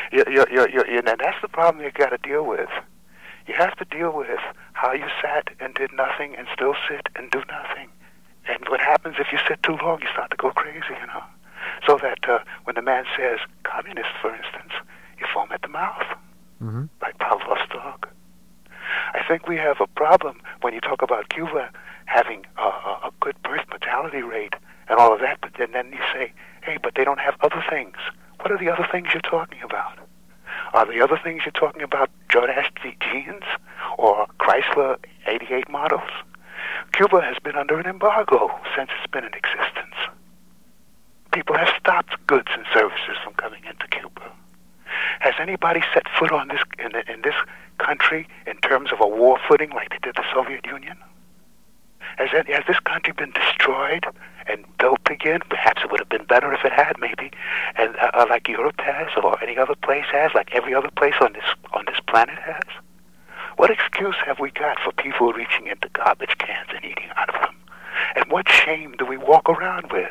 [SPEAKER 7] And that's the problem you got to deal with. You have to deal with how you sat and did nothing and still sit and do nothing. And what happens if you sit too long, you start to go crazy, you know. So that when the man says, communist, for instance, you foam at the mouth, like Pavlov's dog. I think we have a problem when you talk about Cuba having a good birth mortality rate and all of that, but then you say, hey, but they don't have other things. What are the other things you're talking about? Are the other things you're talking about Jordache jeans or Chrysler 88 models? Cuba has been under an embargo since it's been in existence. People have stopped goods and services from coming into Cuba. Has anybody set foot on this in this country in terms of a war footing like they did the Soviet Union? Has this country been destroyed and built again? Perhaps it would have been better if it had, maybe, and like Europe has, or any other place has, like every other place on this planet has. What excuse have we got for people reaching into garbage cans and eating out of them? And what shame do we walk around with?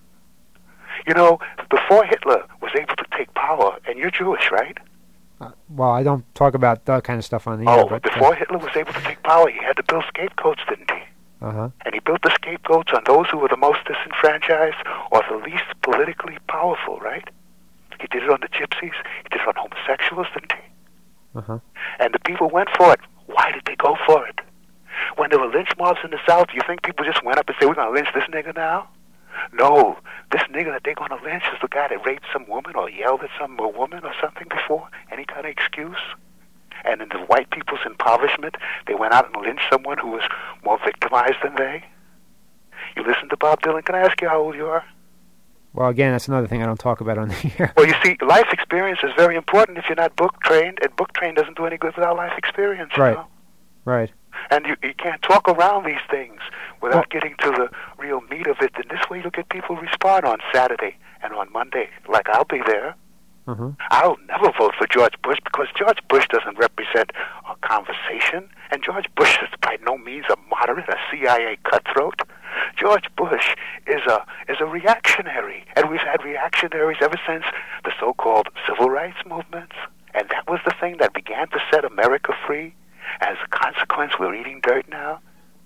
[SPEAKER 7] You know, before Hitler was able to take power, and you're Jewish, right?
[SPEAKER 2] Well, I don't talk about that kind of stuff on the air. But
[SPEAKER 7] before Hitler was able to take power, he had to build scapegoats, didn't he?
[SPEAKER 2] Uh-huh.
[SPEAKER 7] And he built the scapegoats on those who were the most disenfranchised or the least politically powerful, right? He did it on the gypsies. He did it on homosexuals, didn't he?
[SPEAKER 2] Uh-huh.
[SPEAKER 7] And the people went for it. Why did they go for it? When there were lynch mobs in the South, you think people just went up and said, we're going to lynch this nigga now? No. This nigga that they're going to lynch is the guy that raped some woman or yelled at some woman or something before. Any kind of excuse. And in the white people's impoverishment, they went out and lynched someone who was more victimized than they. You listen to Bob Dylan. Can I ask you how old you are?
[SPEAKER 2] Well, again, that's another thing I don't talk about on the air.
[SPEAKER 7] Well, you see, life experience is very important if you're not book trained, and book trained doesn't do any good without life experience.
[SPEAKER 2] Right.
[SPEAKER 7] You know?
[SPEAKER 2] Right.
[SPEAKER 7] And you can't talk around these things without getting to the real meat of it. And this way you'll get people respond on Saturday and on Monday. Like, I'll be there.
[SPEAKER 2] Uh-huh.
[SPEAKER 7] I'll never vote for George Bush because George Bush doesn't represent a conversation, and George Bush is by no means a moderate, a CIA cutthroat. George Bush is a reactionary, and we've had reactionaries ever since the so-called civil rights movements, and that was the thing that began to set America free. As a consequence, we're eating dirt now.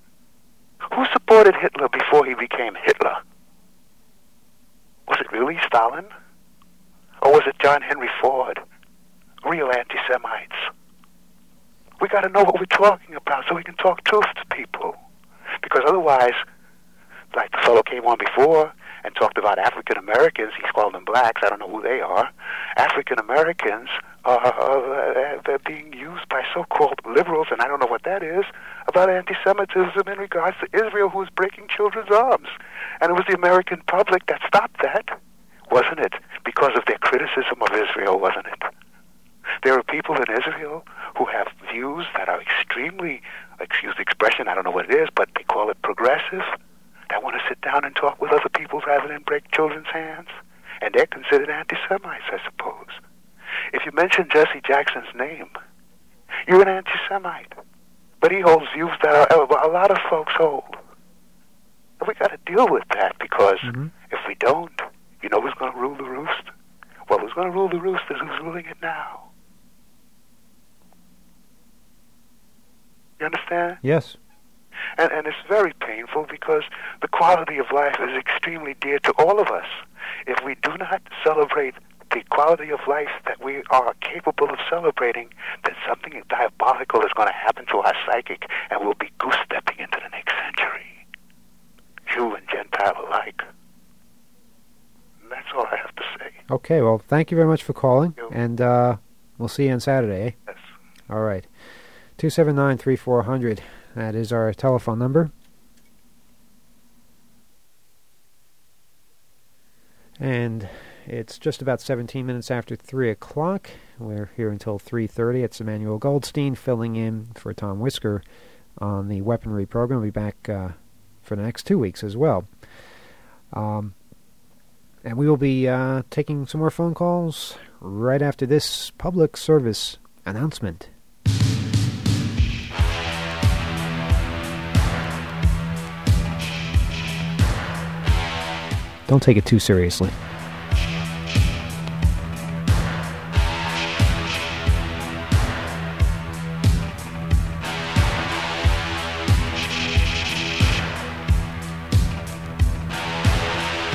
[SPEAKER 7] Who supported Hitler before he became Hitler? Was it really Stalin? Or was it John Henry Ford? Real anti-Semites. We got to know what we're talking about so we can talk truth to people. Because otherwise, like the fellow came on before and talked about African Americans, he's called them blacks, I don't know who they are. African Americans they're being used by so-called liberals, and I don't know what that is, about anti-Semitism in regards to Israel, who was breaking children's arms. And it was the American public that stopped that, wasn't it? Because of their criticism of Israel, wasn't it? There are people in Israel who have views that are extremely, excuse the expression, I don't know what it is, but they call it progressive, that want to sit down and talk with other people rather than break children's hands. And they're considered anti-Semites, I suppose. If you mention Jesse Jackson's name, you're an anti-Semite. But he holds views that a lot of folks hold. And we got to deal with that because if we don't, you know who's going to rule the roost? Well, who's going to rule the roost is who's ruling it now. You understand?
[SPEAKER 2] Yes.
[SPEAKER 7] And it's very painful because the quality of life is extremely dear to all of us. If we do not celebrate the quality of life that we are capable of celebrating, then something diabolical is going to happen to our psychic, and we'll be goose-stepping into the next century, Jew and Gentile alike. And that's all I have to say.
[SPEAKER 2] Okay, well, thank you very much for calling, and we'll see you on Saturday, eh?
[SPEAKER 7] Yes.
[SPEAKER 2] All right. 279-3400, that is our telephone number. And it's just about 17 minutes after 3 o'clock. We're here until 3:30. It's Emmanuel Goldstein filling in for Tom Whisker on the weaponry program. We'll be back for the next 2 weeks as well. And we will be taking some more phone calls right after this public service announcement. Don't take it too seriously.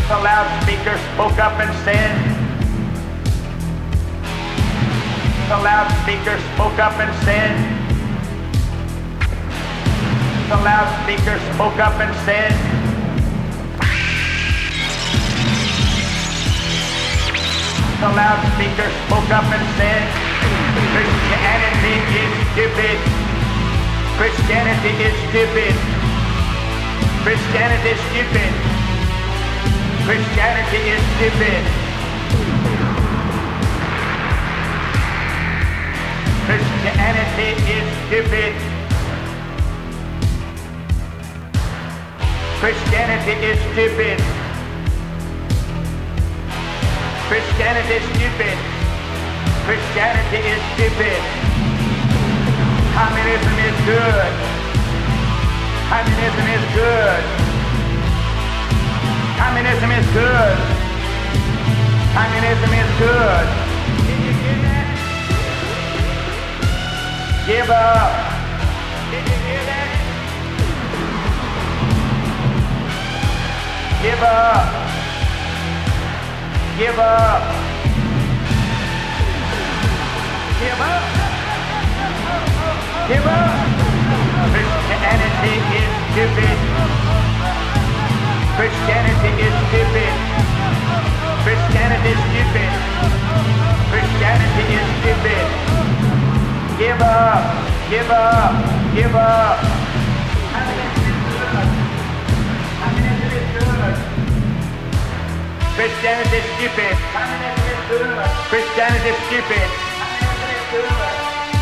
[SPEAKER 8] The loudspeaker spoke up and said, the loudspeaker spoke up and said, the loudspeaker spoke up and said, the loudspeaker spoke up and said, Christianity is stupid. Christianity is stupid. Christianity is stupid. Christianity is stupid. Christianity is stupid. Christianity is stupid. Christianity is stupid. Christianity is stupid. Communism is good. Communism is good. Communism is good. Communism is good. Did you hear that? Give up. Did you hear that? Give up. Give up. Give up. Give up. Christianity is stupid. Christianity is stupid. Christianity is stupid. Christianity is stupid. Give up. Give up. Give up. Communism is good. Christianity is stupid. Communism is good. Christianity is stupid. Communism is good.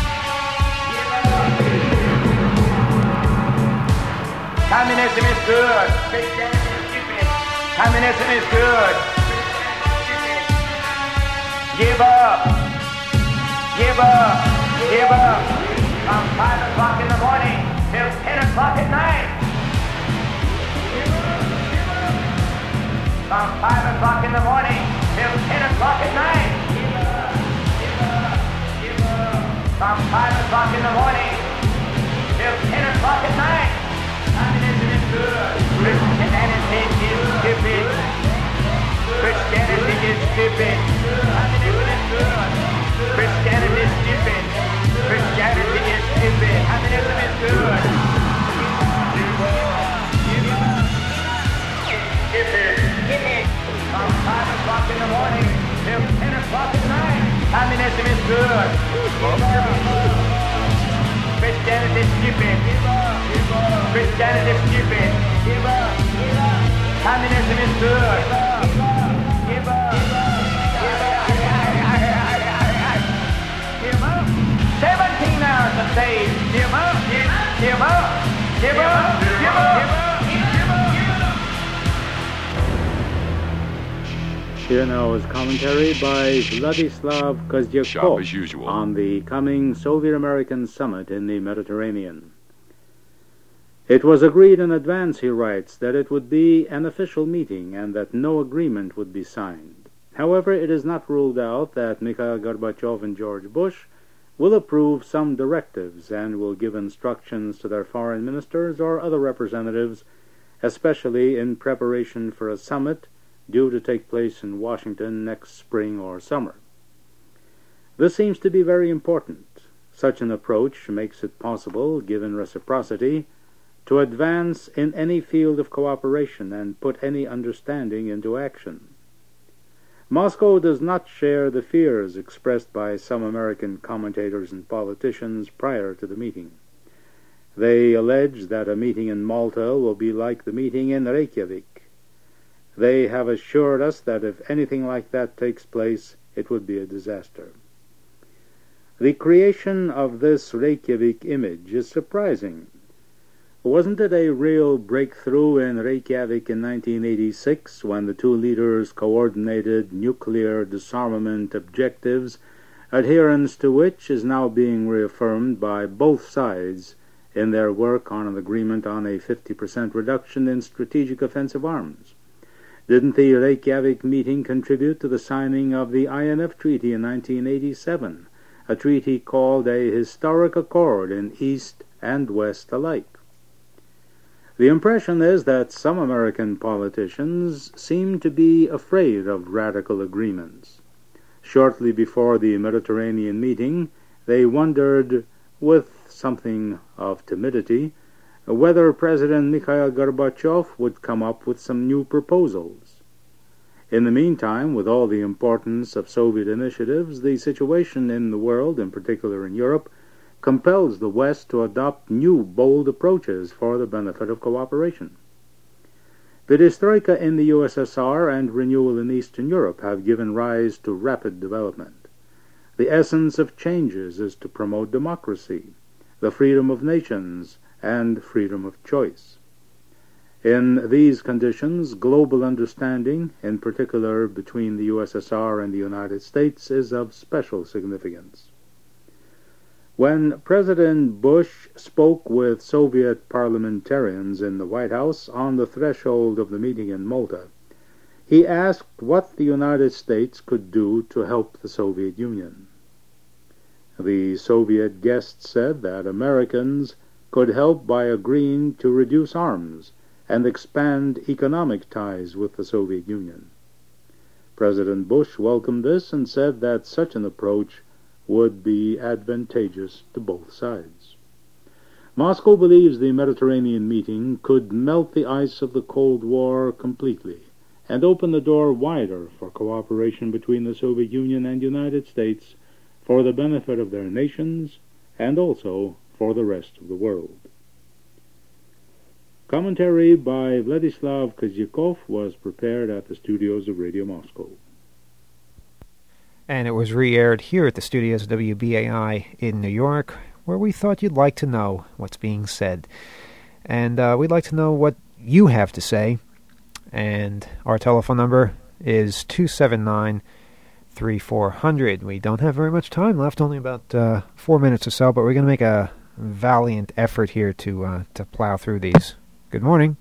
[SPEAKER 8] Communism is good. Christianity is stupid. Communism is good. Give up. Give up. Give up. From 5 o'clock in the morning till 10 o'clock at night. From 5 o'clock in the morning till 10 o'clock at night. From 5 o'clock in the morning till 10 o'clock at night. Communism is good. Christianity is stupid. Christianity is stupid. Communism is good. Christianity is stupid. Christianity is stupid. Communism is good. Stupid. From 5 o'clock in the morning till 10 o'clock at night. Communism is good. Christianity is stupid. Christianity is stupid. Communism is good. 17 hours a day. Give up. Give up. Give up. Give up.
[SPEAKER 9] Here now is commentary by Vladislav Kozyakov on the coming Soviet-American summit in the Mediterranean. It was agreed in advance, he writes, that it would be an official meeting and that no agreement would be signed. However, it is not ruled out that Mikhail Gorbachev and George Bush will approve some directives and will give instructions to their foreign ministers or other representatives, especially in preparation for a summit due to take place in Washington next spring or summer. This seems to be very important. Such an approach makes it possible, given reciprocity, to advance in any field of cooperation and put any understanding into action. Moscow does not share the fears expressed by some American commentators and politicians prior to the meeting. They allege that a meeting in Malta will be like the meeting in Reykjavik. They have assured us that if anything like that takes place, it would be a disaster. The creation of this Reykjavik image is surprising. Wasn't it a real breakthrough in Reykjavik in 1986 when the two leaders coordinated nuclear disarmament objectives, adherence to which is now being reaffirmed by both sides in their work on an agreement on a 50% reduction in strategic offensive arms? Didn't the Reykjavik meeting contribute to the signing of the INF Treaty in 1987, a treaty called a historic accord in East and West alike? The impression is that some American politicians seem to be afraid of radical agreements. Shortly before the Mediterranean meeting, they wondered, with something of timidity, whether President Mikhail Gorbachev would come up with some new proposals. In the meantime, with all the importance of Soviet initiatives, the situation in the world, in particular in Europe, compels the West to adopt new, bold approaches for the benefit of cooperation. Perestroika in the USSR and renewal in Eastern Europe have given rise to rapid development. The essence of changes is to promote democracy, the freedom of nations, and freedom of choice. In these conditions, global understanding, in particular between the USSR and the United States, is of special significance. When President Bush spoke with Soviet parliamentarians in the White House on the threshold of the meeting in Malta, he asked what the United States could do to help the Soviet Union. The Soviet guest said that Americans could help by agreeing to reduce arms and expand economic ties with the Soviet Union. President Bush welcomed this and said that such an approach would be advantageous to both sides. Moscow believes the Mediterranean meeting could melt the ice of the Cold War completely and open the door wider for cooperation between the Soviet Union and United States for the benefit of their nations and also for the rest of the world. Commentary by Vladislav Kozyakov was prepared at the studios of Radio Moscow.
[SPEAKER 2] And it was re-aired here at the studios of WBAI in New York, where we thought you'd like to know what's being said. And we'd like to know what you have to say. And our telephone number is 279-3400. We don't have very much time left, only about 4 minutes or so, but we're going to make a valiant effort here to plow through these. Good morning.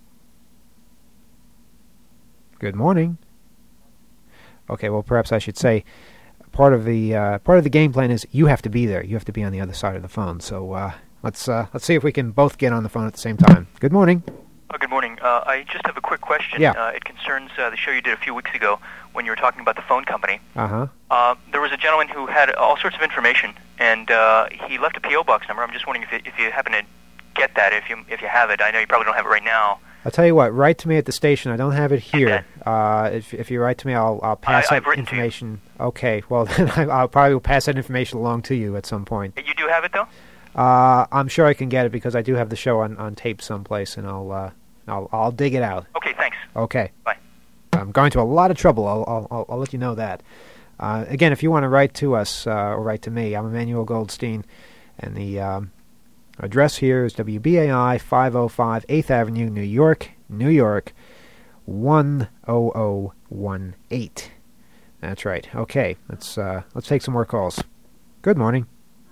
[SPEAKER 2] Good morning. Okay, well, perhaps I should say part of the game plan is you have to be there. You have to be on the other side of the phone. So let's see if we can both get on the phone at the same time. Good morning.
[SPEAKER 10] Good morning. I just have a quick question.
[SPEAKER 2] Yeah.
[SPEAKER 10] It concerns the show you did a few weeks ago when you were talking about the phone company.
[SPEAKER 2] Uh-huh.
[SPEAKER 10] There was a gentleman who had all sorts of information, and he left a P.O. box number. I'm just wondering if you happen to get that, if you have it. I know you probably don't have it right now.
[SPEAKER 2] I'll tell you what, write to me at the station. I don't have it here. If you write to me, I'll pass that information. Okay, well, then I'll probably pass that information along to you at some point.
[SPEAKER 10] You do have it, though?
[SPEAKER 2] I'm sure I can get it because I do have the show on tape someplace, and I'll dig it out.
[SPEAKER 10] Okay, thanks.
[SPEAKER 2] Okay.
[SPEAKER 10] Bye.
[SPEAKER 2] I'm going to a lot of trouble. I'll let you know that. Again, if you want to write to us or write to me, I'm Emmanuel Goldstein, and the address here is WBAI 505 8th Avenue, New York, New York, 10018. That's right. Okay, let's take some more calls. Good morning.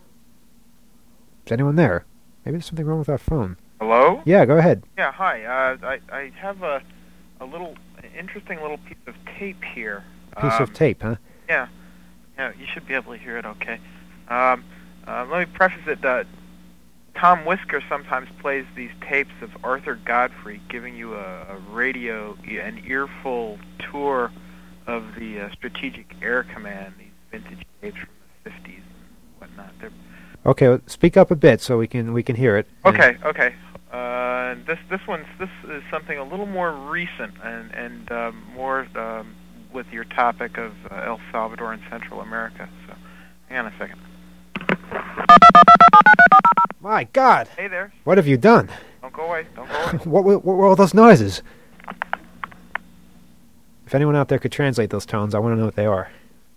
[SPEAKER 2] Is anyone there? Maybe there's something wrong with our phone.
[SPEAKER 1] Hello?
[SPEAKER 2] Yeah, go ahead.
[SPEAKER 1] Yeah, hi. I have a interesting little piece of tape here.
[SPEAKER 2] Piece of tape, huh?
[SPEAKER 1] Yeah. Yeah, you should be able to hear it okay. Let me preface it. Tom Whisker sometimes plays these tapes of Arthur Godfrey giving you an earful tour of the Strategic Air Command, these vintage tapes from the 50s and whatnot.
[SPEAKER 2] Okay, well, speak up a bit so we can hear it.
[SPEAKER 1] Okay. This is something a little more recent and more with your topic of El Salvador and Central America. So, hang on a second.
[SPEAKER 2] My God!
[SPEAKER 1] Hey there.
[SPEAKER 2] What have you done?
[SPEAKER 1] Don't go away. Don't go away.
[SPEAKER 2] What were all those noises? If anyone out there could translate those tones, I want to know what they are.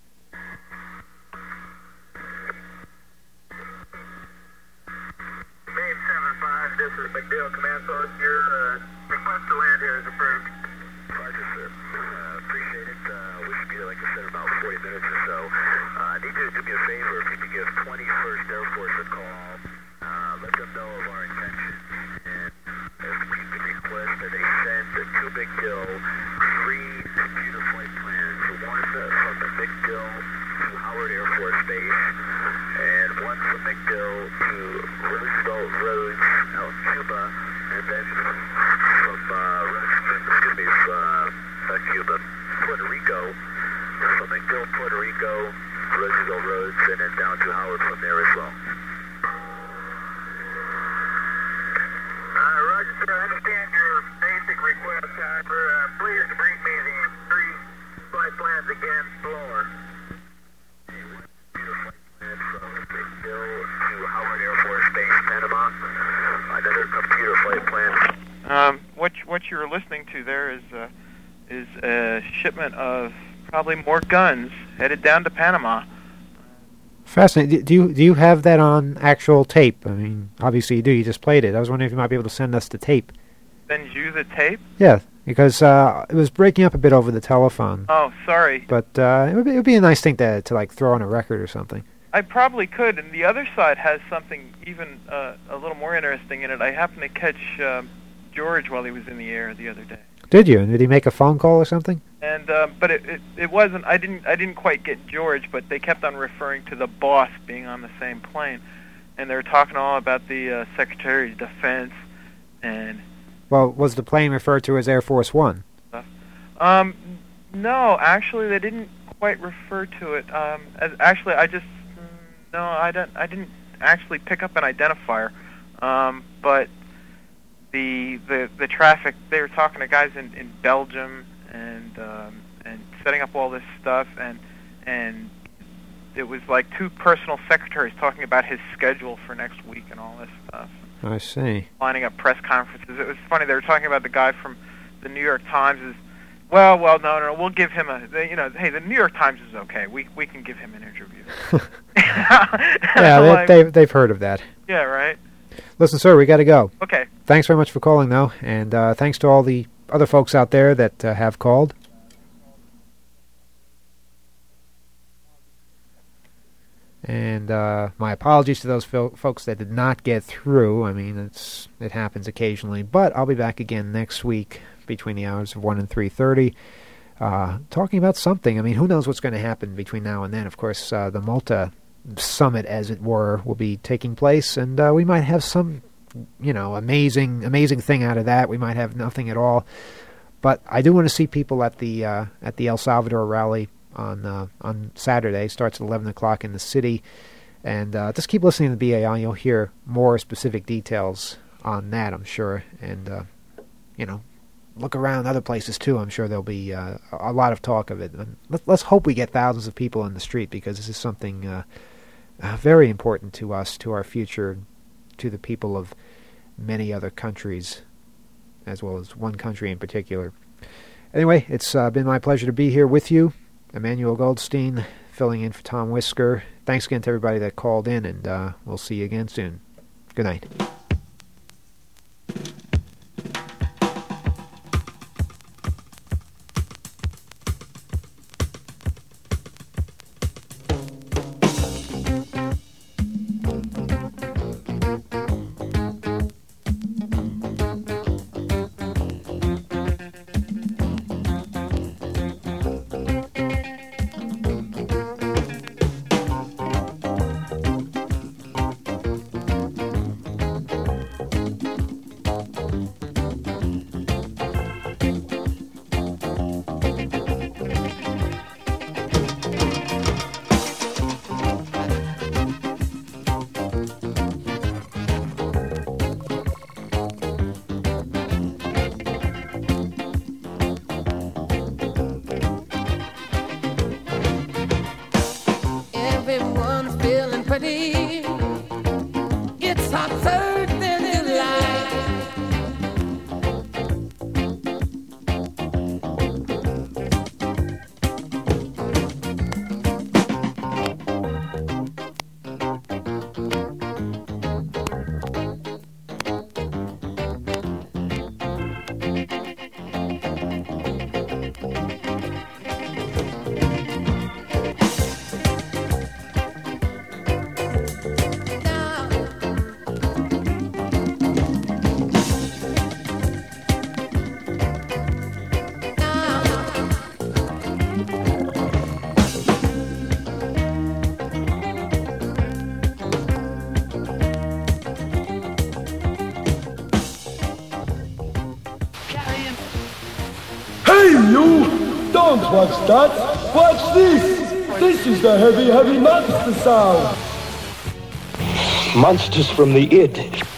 [SPEAKER 11] Main 7-5, this is McDill Command Post. Your request to land here is approved. Roger, sir. Appreciate it. We should be there, like I said, about 40 minutes or so. I need you to do me a favor. If you could give 21st Air Force a call, let them know of our intention. And we could request that they send the two McDill 3 computer flight plans. One from the McDill to Howard Air Force Base, and one from McDill to Roosevelt Roads out in Cuba, And then from Cuba, Puerto Rico, from McDill, Puerto Rico, Roosevelt Roads, and then down to Howard from there as well. Roger, sir. I understand your basic request, however. Please bring me the 3 flight plans again, slower. Computer flight plan from McDill to Howard Air Force Base, Panama. Another computer flight plan.
[SPEAKER 12] What you're listening to there is a shipment of probably more guns headed down to Panama.
[SPEAKER 2] Fascinating. Do you have that on actual tape? I mean, obviously you do. You just played it. I was wondering if you might be able to send us the tape.
[SPEAKER 12] Send you the tape?
[SPEAKER 2] Yeah, because it was breaking up a bit over the telephone.
[SPEAKER 12] Oh, sorry.
[SPEAKER 2] But it would be a nice thing to like throw on a record or something.
[SPEAKER 12] I probably could, and the other side has something even a little more interesting in it. I happened to catch George while he was in the air the other day.
[SPEAKER 2] Did you? And did he make a phone call or something?
[SPEAKER 12] And but it wasn't. I didn't quite get George, but they kept on referring to the boss being on the same plane, and they were talking all about the Secretary of Defense and.
[SPEAKER 2] Well, was the plane referred to as Air Force One?
[SPEAKER 12] No, actually, they didn't quite refer to it. Actually, I didn't actually pick up an identifier, but. The traffic, they were talking to guys in Belgium and setting up all this stuff, and it was like 2 personal secretaries talking about his schedule for next week and all this stuff.
[SPEAKER 2] I see.
[SPEAKER 12] Lining up press conferences. It was funny. They were talking about the guy from the New York Times. No, we'll give him hey, the New York Times is okay. We can give him an interview.
[SPEAKER 2] Yeah, they've heard of that.
[SPEAKER 12] Yeah, right.
[SPEAKER 2] Listen, sir, we got to go.
[SPEAKER 12] Okay.
[SPEAKER 2] Thanks very much for calling, though, and thanks to all the other folks out there that have called. And my apologies to those folks that did not get through. I mean, it happens occasionally, but I'll be back again next week between the hours of 1 and 3:30, talking about something. I mean, who knows what's going to happen between now and then? Of course, the Malta summit, as it were, will be taking place, and we might have some, amazing thing out of that. We might have nothing at all, but I do want to see people at the El Salvador rally on Saturday. Starts at 11 o'clock in the city, and just keep listening to the BAI. You'll hear more specific details on that, I'm sure, and look around other places too. I'm sure there'll be a lot of talk of it. And let's hope we get thousands of people in the street, because this is something very important to us, to our future, to the people of many other countries, as well as one country in particular. Anyway, it's been my pleasure to be here with you. Emmanuel Goldstein, filling in for Tom Whisker. Thanks again to everybody that called in, and we'll see you again soon. Good night.
[SPEAKER 13] Don't watch that. Watch this. This is the heavy, heavy monster sound.
[SPEAKER 14] Monsters from the id.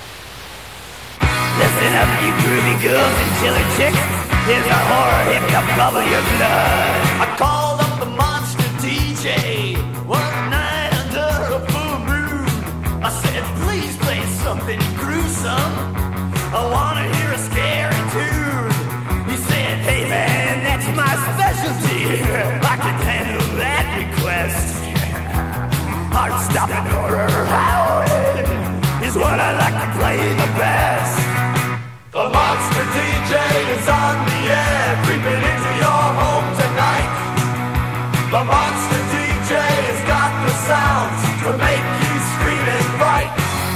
[SPEAKER 4] Listen up, you groovy girls and killer chicks. Here's a horror hit to bubble your blood. I called up the monster DJ one night under a full moon. I said, please play something gruesome. I wanna hear a scary tune. He said, hey man, that's my specialty. I can handle that request. Heart-stopping horror howling is what I like to play the best. The monster DJ is on the air, creeping into your home tonight. The monster DJ has got the sounds to make you scream and fight.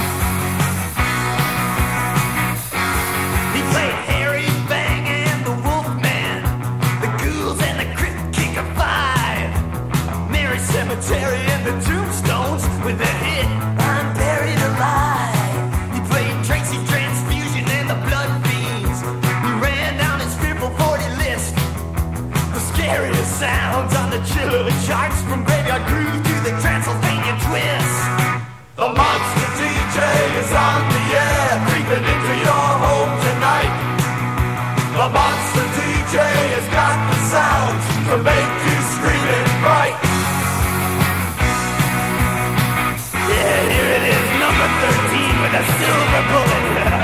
[SPEAKER 4] He played Harry, Bang, and the Wolfman, the Ghouls and the Crypt King of Five, Mary Cemetery and the Tombstones with the hit I'm Buried Alive. He played Tracy Transfusion and the Blood Fiends. He ran down his fearful 40 list, the scariest sounds on the chiller charts, from Graveyard Groove to the Transylvania Twist. The monster DJ is on the air, creeping into your home tonight. The monster DJ has got the sounds to make you scream and fight. Yeah, here it is, number 13 with a silver bullet.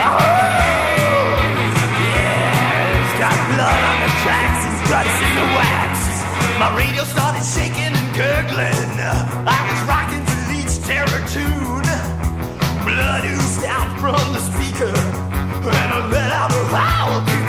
[SPEAKER 4] Yeah, it's got blood on the tracks, his guts in the wax. My radio started shaking and gurgling. I was rocking to Leeds Terror tune. Blood oozed out from the speaker, and I let out a howl to